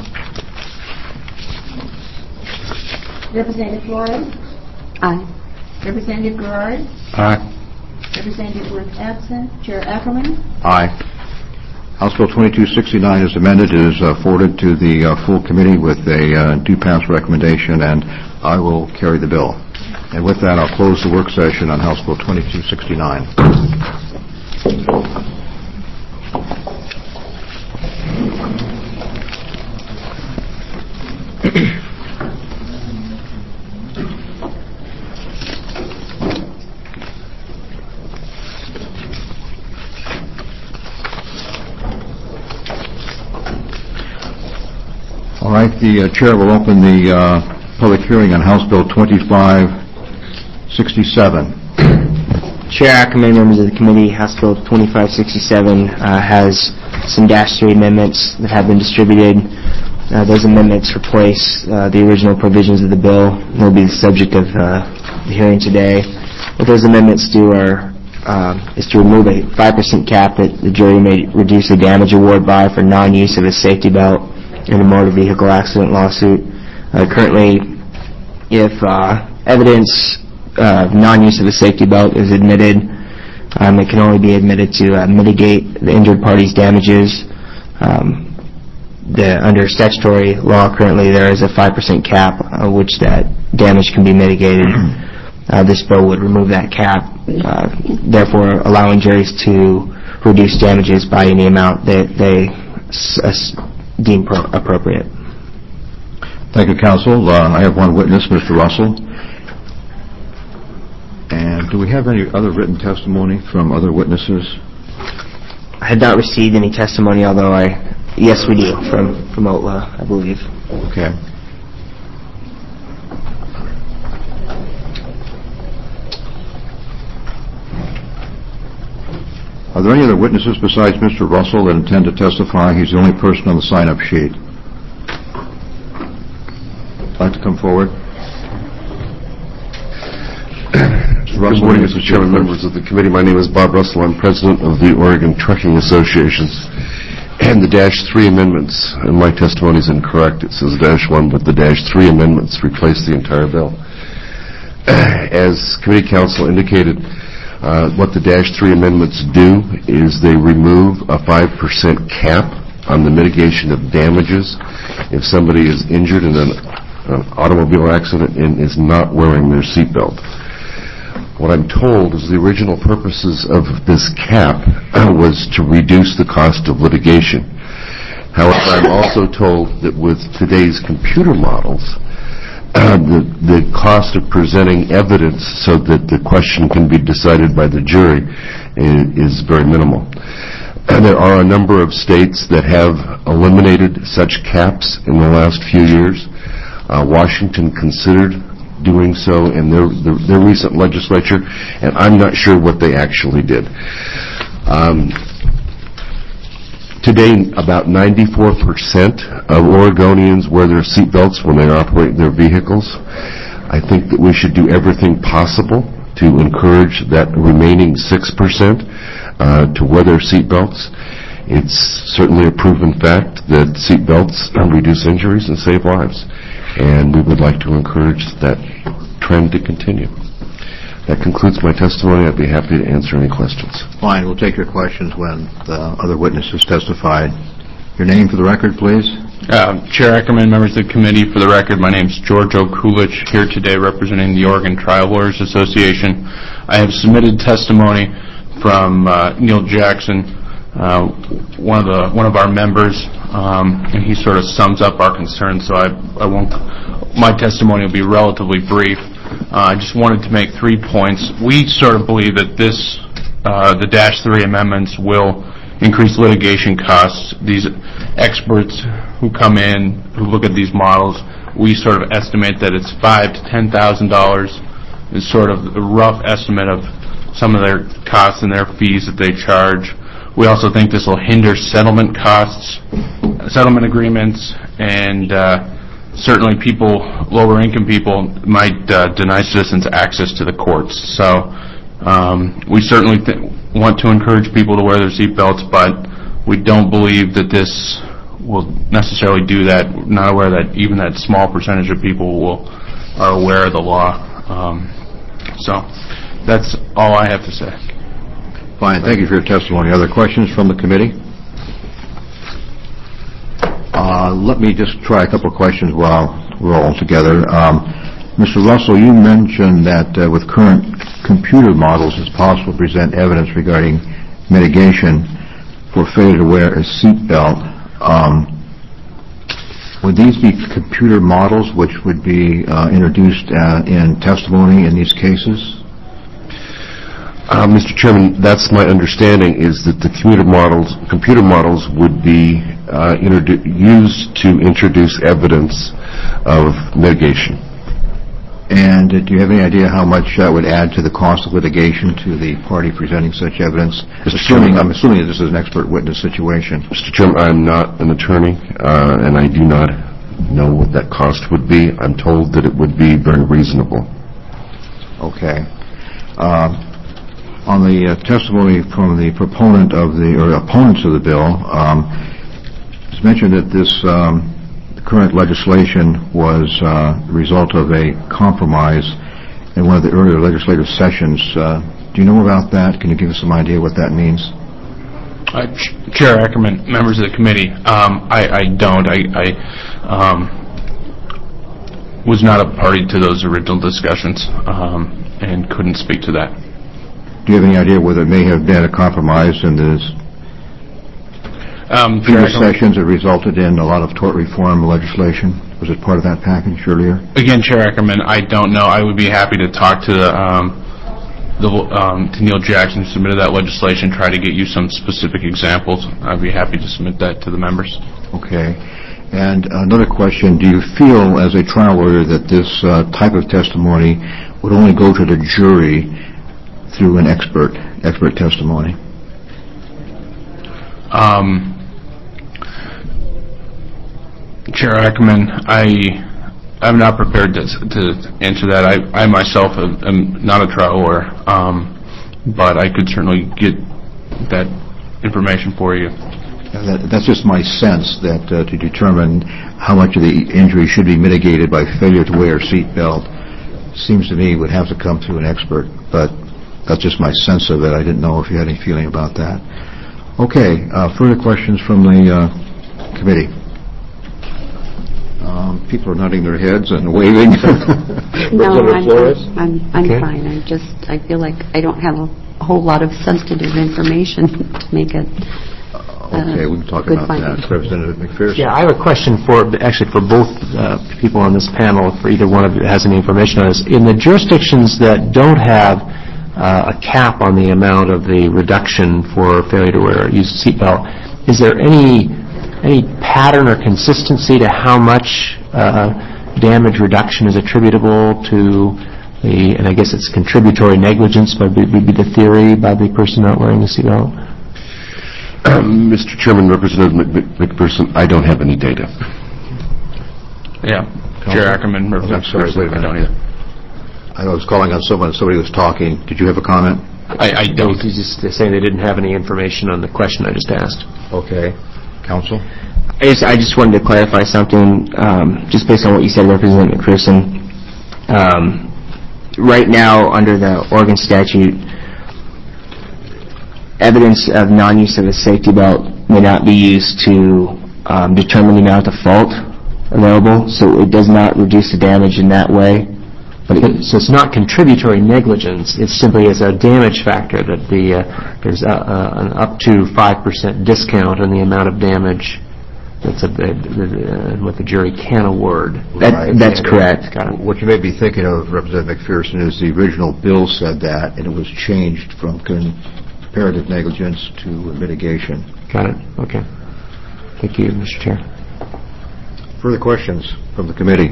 Representative Flores? Aye. Representative Garrard? Aye. Representative Worth absent. Chair Ackerman? Aye. House Bill twenty-two sixty-nine is amended. It is uh, forwarded to the uh, full committee with a uh, do pass recommendation, and I will carry the bill. And with that, I'll close the work session on House Bill twenty-two sixty-nine. All right, the uh, chair will open the uh, public hearing on House Bill twenty-five sixty-seven. Chair Ackerman, members of the committee, House Bill twenty-five sixty-seven uh, has some dash three amendments that have been distributed. Uh, those amendments replace uh, the original provisions of the bill. They'll be the subject of uh, the hearing today. What those amendments do are uh, is to remove a five percent cap that the jury may reduce the damage award by for non-use of a safety belt in a motor vehicle accident lawsuit. Uh, currently, if uh, evidence of non-use of a safety belt is admitted, um, it can only be admitted to uh, mitigate the injured party's damages. Um, the, under statutory law, currently there is a five percent cap uh, which that damage can be mitigated. Uh, this bill would remove that cap, uh, therefore allowing juries to reduce damages by any amount that they s- s- deem pro- appropriate. Thank you, counsel. Uh, I have one witness, Mister Russell. And do we have any other written testimony from other witnesses? I have not received any testimony, although I, yes, we do, from, from O T L A, I believe. Okay. Are there any other witnesses besides Mister Russell that intend to testify? He's the only person on the sign-up sheet. Like to come forward? Good morning, Mister Chairman, members of the committee. My name is Bob Russell. I'm president of the Oregon Trucking Association. And the dash three amendments, and my testimony is incorrect. It says dash one, but the dash three amendments replace the entire bill. As committee counsel indicated, uh, what the dash three amendments do is they remove a five percent cap on the mitigation of damages if somebody is injured in an uh, automobile accident and is not wearing their seatbelt. What I'm told is the original purposes of this cap was to reduce the cost of litigation. However, I'm also told that with today's computer models, uh, the, the cost of presenting evidence so that the question can be decided by the jury is, is very minimal. And there are a number of states that have eliminated such caps in the last few years. Uh, Washington considered doing so in their, their, their recent legislature, and I'm not sure what they actually did. Um, today, about ninety-four percent of Oregonians wear their seatbelts when they operate their vehicles. I think that we should do everything possible to encourage that remaining six percent uh, to wear their seatbelts. It's certainly a proven fact that seatbelts reduce injuries and save lives. And we would like to encourage that trend to continue. That concludes my testimony. I'd be happy to answer any questions. Fine. We'll take your questions when the other witnesses testified. Your name for the record, please. Uh, Chair Ackerman, members of the committee, for the record, my name is George Okulich, here today representing the Oregon Trial Lawyers Association. I have submitted testimony from uh, Neil Jackson, uh, one of the one of our members, um, and he sort of sums up our concerns. So I, I won't. My testimony will be relatively brief. Uh, I just wanted to make three points. We sort of believe that this uh, the Dash three amendments will increase litigation costs. These experts who come in, who look at these models, we sort of estimate that it's five to ten thousand dollars is sort of a rough estimate of some of their costs and their fees that they charge. We also think this will hinder settlement costs, settlement agreements, and uh, certainly people, lower income people, might uh, deny citizens access to the courts. So um, we certainly th- want to encourage people to wear their seatbelts, but we don't believe that this will necessarily do that. We're not aware that even that small percentage of people will are aware of the law. Um, so that's all I have to say. Fine. Thank you for your testimony. Other questions from the committee? Uh, let me just try a couple of questions while we're all together. Um, Mister Russell, you mentioned that uh, with current computer models, it's possible to present evidence regarding mitigation for failure to wear a seatbelt. Um, would these be computer models which would be uh, introduced uh, in testimony in these cases? Uh, Mister Chairman, that's my understanding, is that the computer models, computer models would be uh, introdu- used to introduce evidence of mitigation. And uh, do you have any idea how much that would add to the cost of litigation to the party presenting such evidence? Assuming, I'm assuming that this is an expert witness situation. Mister Chairman, I'm not an attorney, uh, and I do not know what that cost would be. I'm told that it would be very reasonable. Okay. Uh, on the uh, testimony from the proponent of the, or opponents of the bill, um, it's mentioned that this um, current legislation was uh, the result of a compromise in one of the earlier legislative sessions. Uh, do you know about that? Can you give us some idea what that means? Uh, Ch- Chair Ackerman, members of the committee, um, I, I don't. I, I um, was not a party to those original discussions um, and couldn't speak to that. Do you have any idea whether it may have been a compromise in this Um, previous sessions that resulted in a lot of tort reform legislation? Was it part of that package earlier? Again, Chair Ackerman, I don't know. I would be happy to talk to the, um, the um, to Neil Jackson, who submitted that legislation, try to get you some specific examples. I'd be happy to submit that to the members. Okay. And another question, do you feel as a trial lawyer that this uh, type of testimony would only go to the jury through an expert, expert testimony? Um, Chair Ackerman, I, I'm not prepared to, to answer that. I, I myself am, am not a trial lawyer, um, but I could certainly get that information for you. That, that's just my sense that uh, to determine how much of the injury should be mitigated by failure to wear a seatbelt seems to me would have to come through an expert, but that's just my sense of it. I didn't know if you had any feeling about that. Okay, uh, further questions from the uh, committee? Um, people are nodding their heads and waving. No, I'm, Flores? I'm, I'm Okay. fine. I just, I feel like I don't have a whole lot of substantive information to make it uh, Okay, we can talk good about finding. that. Representative McPherson. Yeah, I have a question for, actually for both uh, people on this panel, for either one of you that has any information on this. In the jurisdictions that don't have uh, a cap on the amount of the reduction for failure to wear or use a seatbelt, is there any any pattern or consistency to how much uh, damage reduction is attributable to the, and I guess it's contributory negligence would be, would be the theory by the person not wearing the seatbelt? Um, Mister Chairman, Representative Mc- McPherson, I don't have any data. Yeah, Chair Ackerman, Representative sorry, McPherson, wait a I don't minute. either. I was calling on someone, somebody was talking. Did you have a comment? I, I don't. He's just saying they didn't have any information on the question I just asked. Okay. Counsel? I just, I just wanted to clarify something, um, just based on what you said, Representative McPherson. Um, right now, under the Oregon statute, evidence of non-use of a safety belt may not be used to um, determine the amount of fault available, so it does not reduce the damage in that way. But it, so it's not contributory negligence. It's simply as a damage factor that the uh, there's a, a, an up to five percent discount on the amount of damage that's a, uh, what the jury can award. That, Right. that's And correct. What you may be thinking of, Representative McPherson, is the original bill said that, and it was changed from con- comparative negligence to mitigation. Got it. Okay. Thank you, Mister Chair. Further questions from the committee?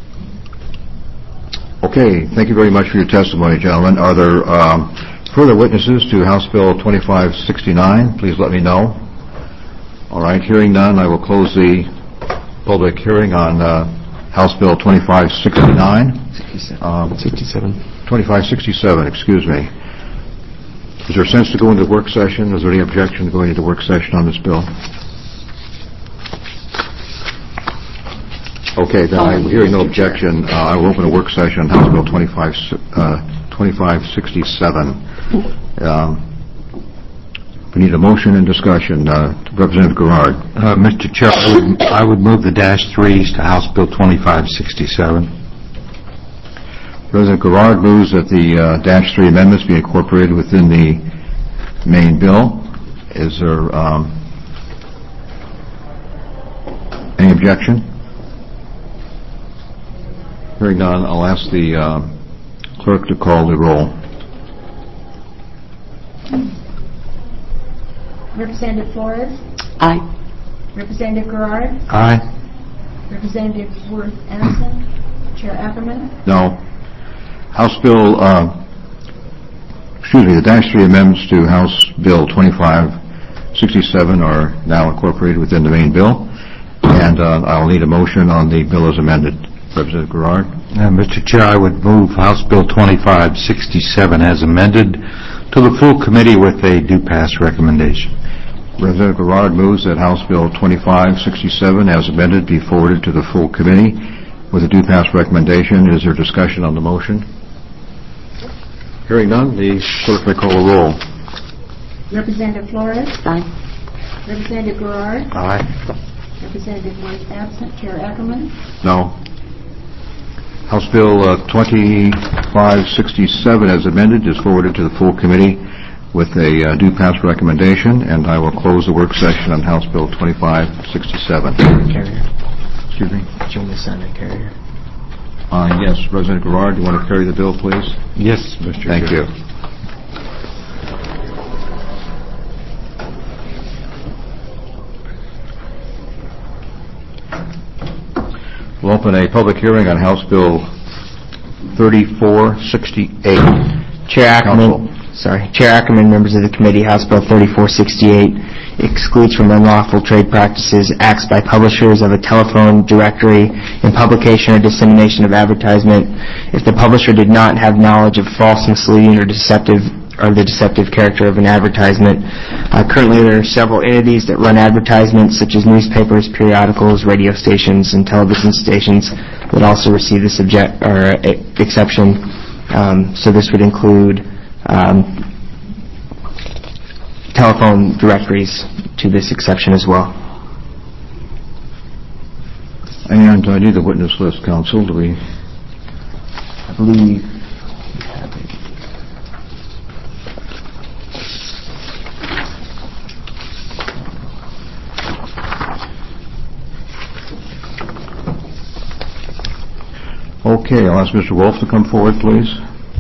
Okay, thank you very much for your testimony, gentlemen. Are there um, further witnesses to House Bill twenty-five sixty-nine? Please let me know. All right, hearing none, I will close the public hearing on uh, House Bill twenty-five sixty-nine. Um, sixty-seven. twenty-five sixty-seven, excuse me. Is there a sense to go into work session? Is there any objection to going into work session on this bill? Okay, then I'm hearing no objection. Uh, I will open a work session on House Bill twenty-five sixty-seven. Um, we need a motion and discussion. Uh, Representative Garrard. Uh, Mister Chair, I would, I would move the dash threes to House Bill twenty-five sixty-seven. President Garrard moves that the uh, dash three amendments be incorporated within the main bill. Is there um, any objection? Hearing none, I'll ask the uh, clerk to call the roll. Representative Flores? Aye. Representative Garrard? Aye. Representative Worth Anson? Chair Ackerman? No. House Bill, uh, excuse me, the dash three amendments to House Bill twenty-five sixty-seven are now incorporated within the main bill, and uh, I'll need a motion on the bill as amended. Representative Garrard. Uh, Mister Chair, I would move House Bill twenty-five sixty-seven as amended to the full committee with a due pass recommendation. Representative Garrard moves that House Bill twenty-five sixty-seven as amended be forwarded to the full committee with a due pass recommendation. Is there discussion on the motion? Hearing none, the clerk may call the roll. Representative Flores? Aye. Representative Garrard? Aye. Representative Worth absent. Chair Ackerman? No. House Bill uh, twenty-five sixty-seven as amended is forwarded to the full committee with a uh, due pass recommendation, and I will close the work session on House Bill twenty-five sixty-seven. Carrier. Excuse me? Do you want to sign a carrier? Uh, yes, President Garrard, do you want to carry the bill, please? Yes, Mister Thank Chair. you. We'll open a public hearing on House Bill thirty-four sixty-eight. Chair Ackerman, sorry, Chair Ackerman, members of the committee, House Bill thirty-four sixty-eight excludes from unlawful trade practices acts by publishers of a telephone directory in publication or dissemination of advertisement if the publisher did not have knowledge of false, misleading, or deceptive or the deceptive character of an advertisement. Uh, currently, there are several entities that run advertisements, such as newspapers, periodicals, radio stations, and television stations, that also receive this object, or uh, exception. Um, so this would include um, telephone directories to this exception as well. And I need the witness list, Counsel. Do we? I believe. Okay, I'll ask Mister Wolf to come forward, please.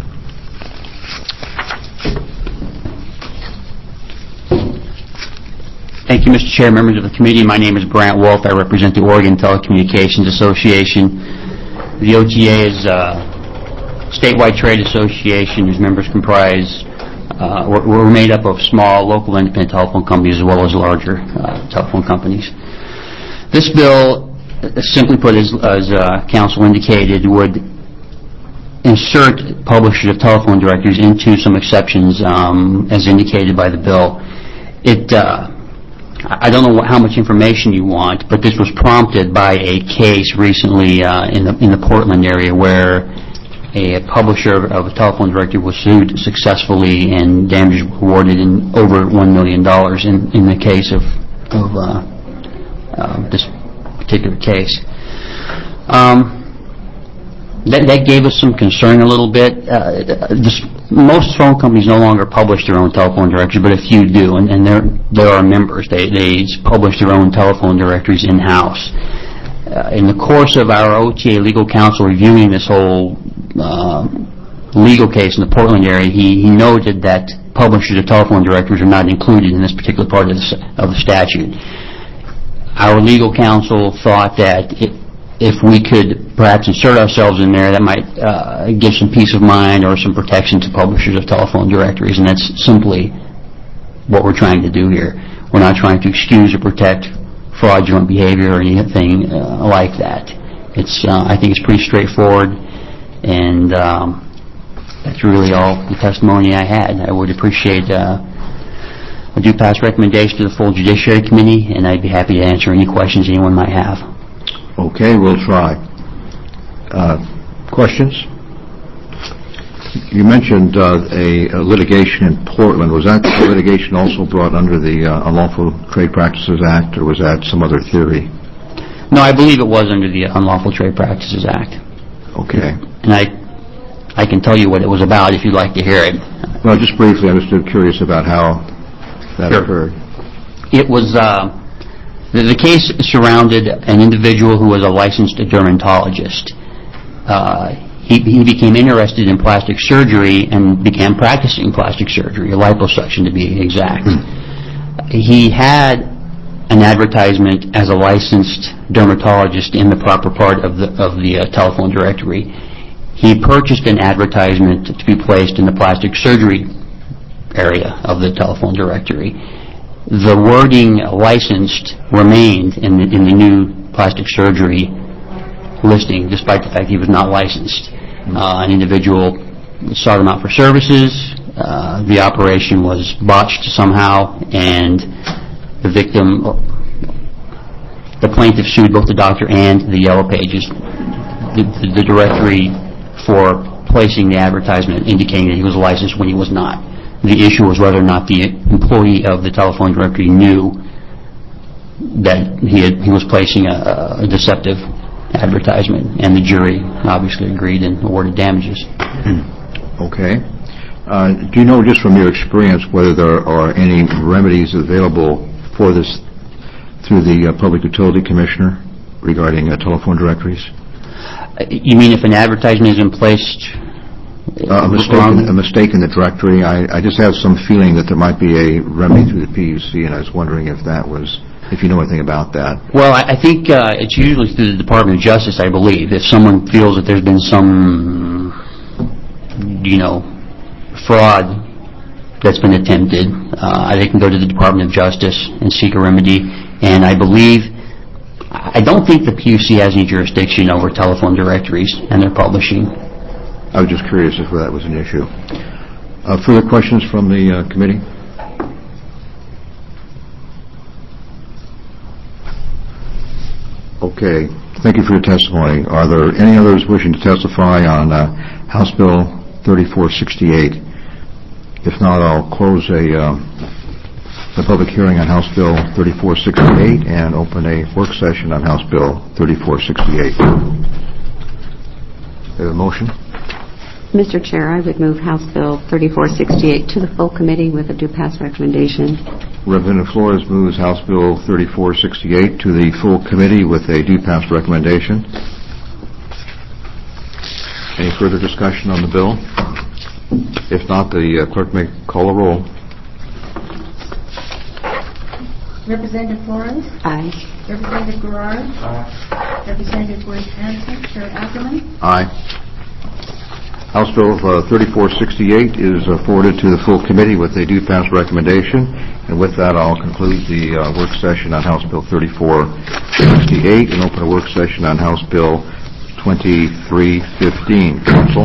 Thank you, Mister Chair, members of the committee. My name is Brant Wolf. I represent the Oregon Telecommunications Association. The O T A is a statewide trade association whose members comprise, uh, we're, we're made up of small local independent telephone companies as well as larger uh, telephone companies. This bill, simply put, as, as uh, counsel indicated, would insert publishers of telephone directories into some exceptions um, as indicated by the bill. It, uh, I don't know what, how much information you want, but this was prompted by a case recently uh, in the in the Portland area where a publisher of a telephone directory was sued successfully and damages were awarded in over one million dollars in, in the case of, of uh, uh, this particular case. Um, that, that gave us some concern a little bit. Uh, this, most phone companies no longer publish their own telephone directories, but a few do, and, and there there are members. They they publish their own telephone directories in-house. Uh, in the course of our O T A legal counsel reviewing this whole uh, legal case in the Portland area, he, he noted that publishers of telephone directories are not included in this particular part of the, of the statute. Our legal counsel thought that it, if we could perhaps insert ourselves in there, that might uh, give some peace of mind or some protection to publishers of telephone directories, and that's simply what we're trying to do here. We're not trying to excuse or protect fraudulent behavior or anything uh, like that. It's, uh, I think it's pretty straightforward, and um, that's really all the testimony I had. I would appreciate uh, a due pass recommendation to the full Judiciary Committee, and I'd be happy to answer any questions anyone might have. Okay, we'll try. Uh, questions? You mentioned uh, a, a litigation in Portland. Was that litigation also brought under the uh, Unlawful Trade Practices Act, or was that some other theory? No, I believe it was under the Unlawful Trade Practices Act. Okay. And I I can tell you what it was about if you'd like to hear it. Well, just briefly, I'm just curious about how that Sure. occurred. It was, uh, the, the case surrounded an individual who was a licensed dermatologist. Uh, he, he became interested in plastic surgery and began practicing plastic surgery, liposuction to be exact. He had an advertisement as a licensed dermatologist in the proper part of the, of the uh, telephone directory. He purchased an advertisement to be placed in the plastic surgery area of the telephone directory. The wording licensed remained in the, in the new plastic surgery listing, despite the fact he was not licensed. Uh, an individual sought him out for services. Uh, the operation was botched somehow, and the victim, the plaintiff, sued both the doctor and the Yellow Pages, the, the, the directory, for placing the advertisement indicating that he was licensed when he was not. The issue was whether or not the employee of the telephone directory knew that he had, he was placing a, a deceptive advertisement, and the jury obviously agreed and awarded damages. Okay. Uh, do you know, just from your experience, whether there are any remedies available for this through the uh, Public Utility Commissioner regarding uh, telephone directories? You mean if an advertisement isn't placed Uh, a, mistake in, a mistake in the directory? I, I just have some feeling that there might be a remedy through the P U C, and I was wondering if that was, if you know anything about that. Well, I, I think uh, it's usually through the Department of Justice, I believe. If someone feels that there's been some, you know, fraud that's been attempted, uh, they can go to the Department of Justice and seek a remedy. And I believe, I don't think the P U C has any jurisdiction over telephone directories and their publishing. I was just curious if that was an issue. Uh, further questions from the uh, committee? Okay. Thank you for your testimony. Are there any others wishing to testify on uh, House Bill thirty-four sixty-eight? If not, I'll close a uh, the public hearing on House Bill thirty-four sixty-eight and open a work session on House Bill thirty-four sixty-eight. Do you have a motion? Mister Chair, I would move House Bill thirty-four sixty-eight to the full committee with a due pass recommendation. Representative Flores moves House Bill thirty-four sixty-eight to the full committee with a due pass recommendation. Any further discussion on the bill? If not, the uh, clerk may call a roll. Representative Flores? Aye. Representative Garrard? Aye. Representative Boyd Hanson? Chair Ackerman? Aye. House Bill uh, thirty-four sixty-eight is uh, forwarded to the full committee with a due pass recommendation. And with that, I'll conclude the uh, work session on House Bill thirty-four sixty-eight and open a work session on House Bill twenty-three fifteen. Council?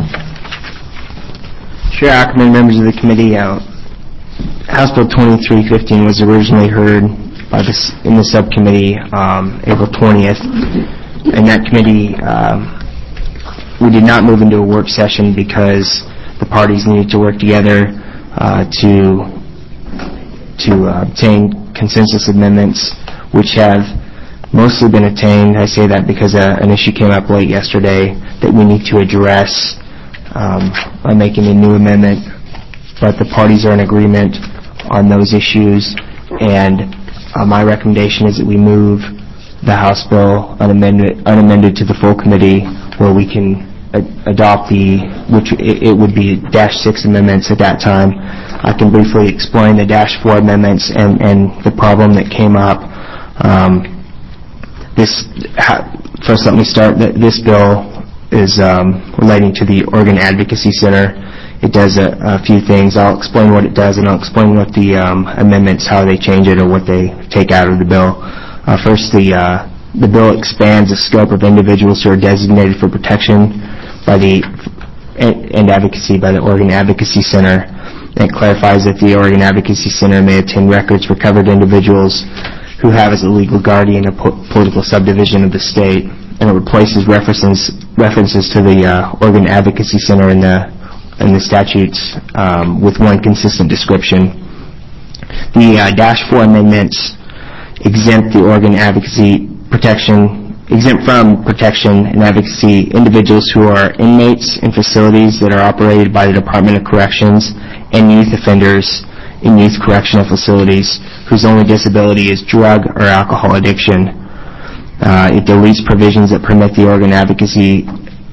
Chair Ackerman, members of the committee, uh, House Bill twenty-three fifteen was originally heard by this, in the subcommittee um, April twentieth. And that committee, um, we did not move into a work session because the parties needed to work together uh, to to uh, obtain consensus amendments, which have mostly been attained. I say that because uh, an issue came up late yesterday that we need to address um, by making a new amendment. But the parties are in agreement on those issues, and uh, my recommendation is that we move the House bill unamended, unamended to the full committee, where we can a- adopt the, which it, it would be dash six amendments at that time, I can briefly explain the Dash four amendments and, and the problem that came up. Um, this, first let me start, that this bill is um, relating to the Oregon Advocacy Center. It does a, a few things. I'll explain what it does, and I'll explain what the um, amendments, how they change it or what they take out of the bill. Uh, first, the, uh, the bill expands the scope of individuals who are designated for protection by the and advocacy by the Oregon Advocacy Center. It clarifies that the Oregon Advocacy Center may obtain records for covered individuals who have as a legal guardian a po- political subdivision of the state, and it replaces references references to the uh, Oregon Advocacy Center in the in the statutes um, with one consistent description. The uh, Dash four amendments exempt the Oregon Advocacy protection exempt from protection and advocacy individuals who are inmates in facilities that are operated by the Department of Corrections and youth offenders in youth correctional facilities whose only disability is drug or alcohol addiction. Uh, it deletes provisions that permit the Oregon Advocacy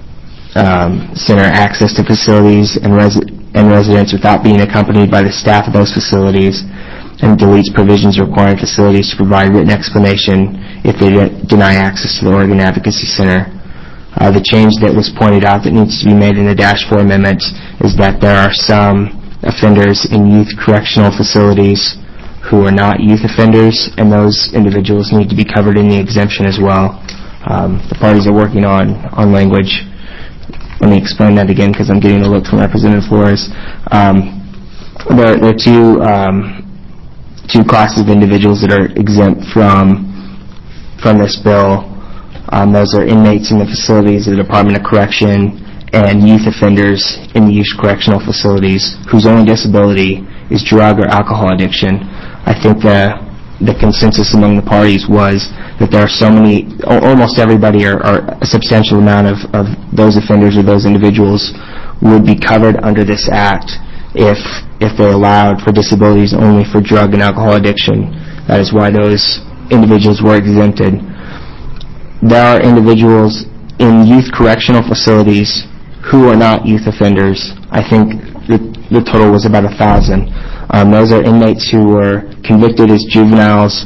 um, Center access to facilities and, res- and residents without being accompanied by the staff of those facilities, and deletes provisions requiring facilities to provide written explanation if they de- deny access to the Oregon Advocacy Center. Uh, the change that was pointed out that needs to be made in the Dash four amendments is that there are some offenders in youth correctional facilities who are not youth offenders, and those individuals need to be covered in the exemption as well. Um, the parties are working on, on language. Let me explain that again because I'm getting a look from Representative Flores. Um, there, there are two... Um, two classes of individuals that are exempt from from this bill. Um, those are inmates in the facilities of the Department of Correction and youth offenders in the youth correctional facilities whose only disability is drug or alcohol addiction. I think the the consensus among the parties was that there are so many, almost everybody or, or a substantial amount of, of those offenders or those individuals would be covered under this act if if they allowed for disabilities only for drug and alcohol addiction. That is why those individuals were exempted. There are individuals in youth correctional facilities who are not youth offenders. I think the, the total was about a thousand. Um, those are inmates who were convicted as juveniles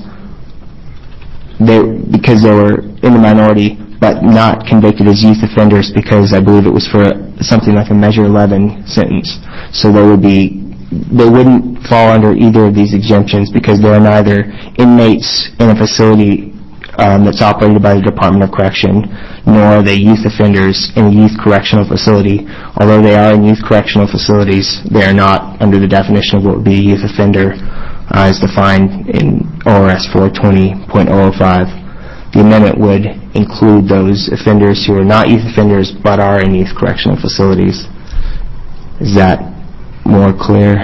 they, because they were in the minority, but not convicted as youth offenders because I believe it was for something like a Measure eleven sentence. So they would be, they wouldn't fall under either of these exemptions because they are neither inmates in a facility um, that's operated by the Department of Correction, nor are they youth offenders in a youth correctional facility. Although they are in youth correctional facilities, they are not under the definition of what would be a youth offender uh, as defined in O R S four twenty point oh oh five. The amendment would include those offenders who are not youth offenders but are in youth correctional facilities. Is that more clear?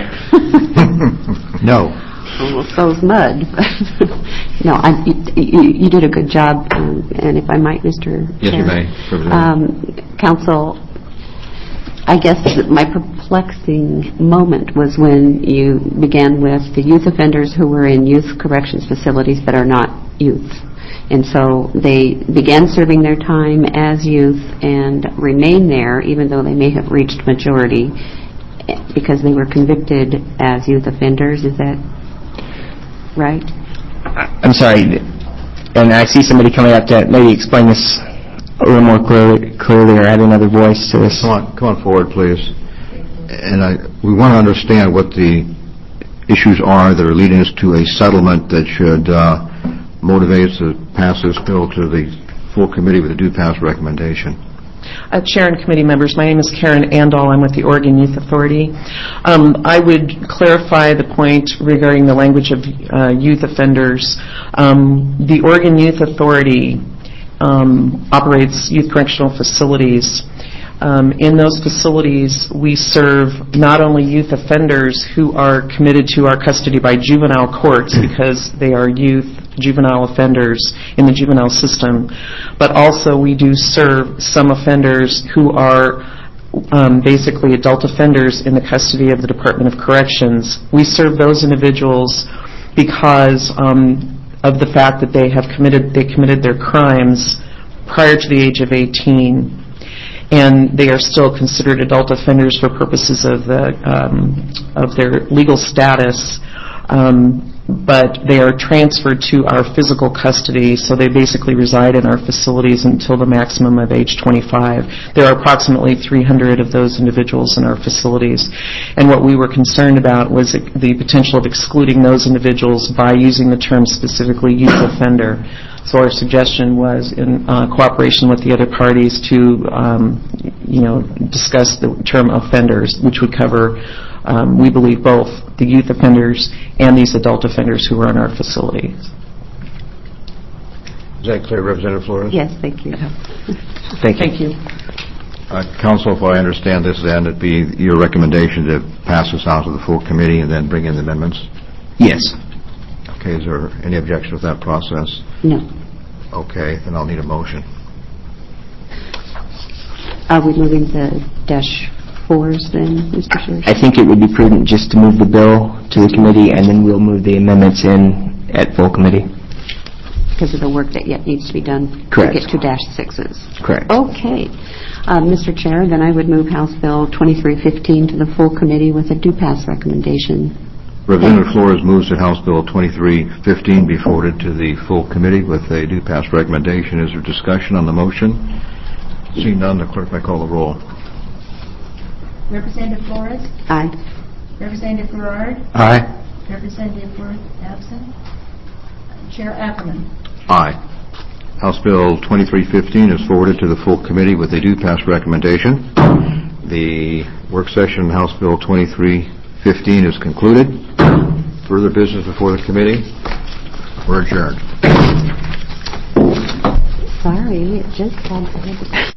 No. Almost so's mud. No, I, you, you did a good job, um, and if I might, Mister Yes, Chair. you may. Um, Council, I guess my perplexing moment was when you began with the youth offenders who were in youth corrections facilities but are not youth. And so they began serving their time as youth and remain there even though they may have reached majority because they were convicted as youth offenders. Is that right? I'm sorry, and I see somebody coming up to maybe explain this a little more clearly, clearly or add another voice to this. Come on, come on forward, please. And I, we want to understand what the issues are that are leading us to a settlement that should uh, motivate us to pass this bill to the full committee with a due pass recommendation. Uh, Chair and committee members, my name is Karen Andall. I'm with the Oregon Youth Authority. Um, I would clarify the point regarding the language of uh, youth offenders. Um, the Oregon Youth Authority um, operates youth correctional facilities. Um, in those facilities, we serve not only youth offenders who are committed to our custody by juvenile courts because they are youth juvenile offenders in the juvenile system, but also we do serve some offenders who are um, basically adult offenders in the custody of the Department of Corrections. We serve those individuals because um, of the fact that they have committed they committed their crimes prior to the age of eighteen. and they are still considered adult offenders for purposes of the um, of their legal status. Um, but they are transferred to our physical custody, so they basically reside in our facilities until the maximum of age twenty-five. There are approximately three hundred of those individuals in our facilities, and what we were concerned about was the potential of excluding those individuals by using the term specifically youth offender. So our suggestion was, in uh, cooperation with the other parties, to um, you know discuss the term offenders, which would cover, um, we believe, both the youth offenders and these adult offenders who are in our facilities. Is that clear, Representative Flores? Yes, thank you. Thank you. Thank you. Uh, Council, if I understand this, then it'd be your recommendation to pass this out to the full committee and then bring in the amendments? Yes. Okay, is there any objection with that process? No. Okay, then I'll need a motion. Are we moving the dash fours then, Mister Chair? I think it would be prudent just to move the bill to the committee, and then we'll move the amendments in at full committee. Because of the work that yet needs to be done Correct. to get to dash sixes. Correct. Okay. Uh, Mister Chair, then I would move House Bill twenty-three fifteen to the full committee with a do pass recommendation. Representative Flores moves that House Bill twenty-three fifteen be forwarded to the full committee with a do pass recommendation. Is there discussion on the motion? Seeing none, the clerk may call the roll. Representative Flores? Aye. Representative Gerard? Aye. Representative Worth absent? Chair Ackerman? Aye. House Bill twenty-three fifteen is forwarded to the full committee with a do pass recommendation. The work session on House Bill twenty-three fifteen is concluded. Further business before the committee? We're adjourned. Sorry, it just got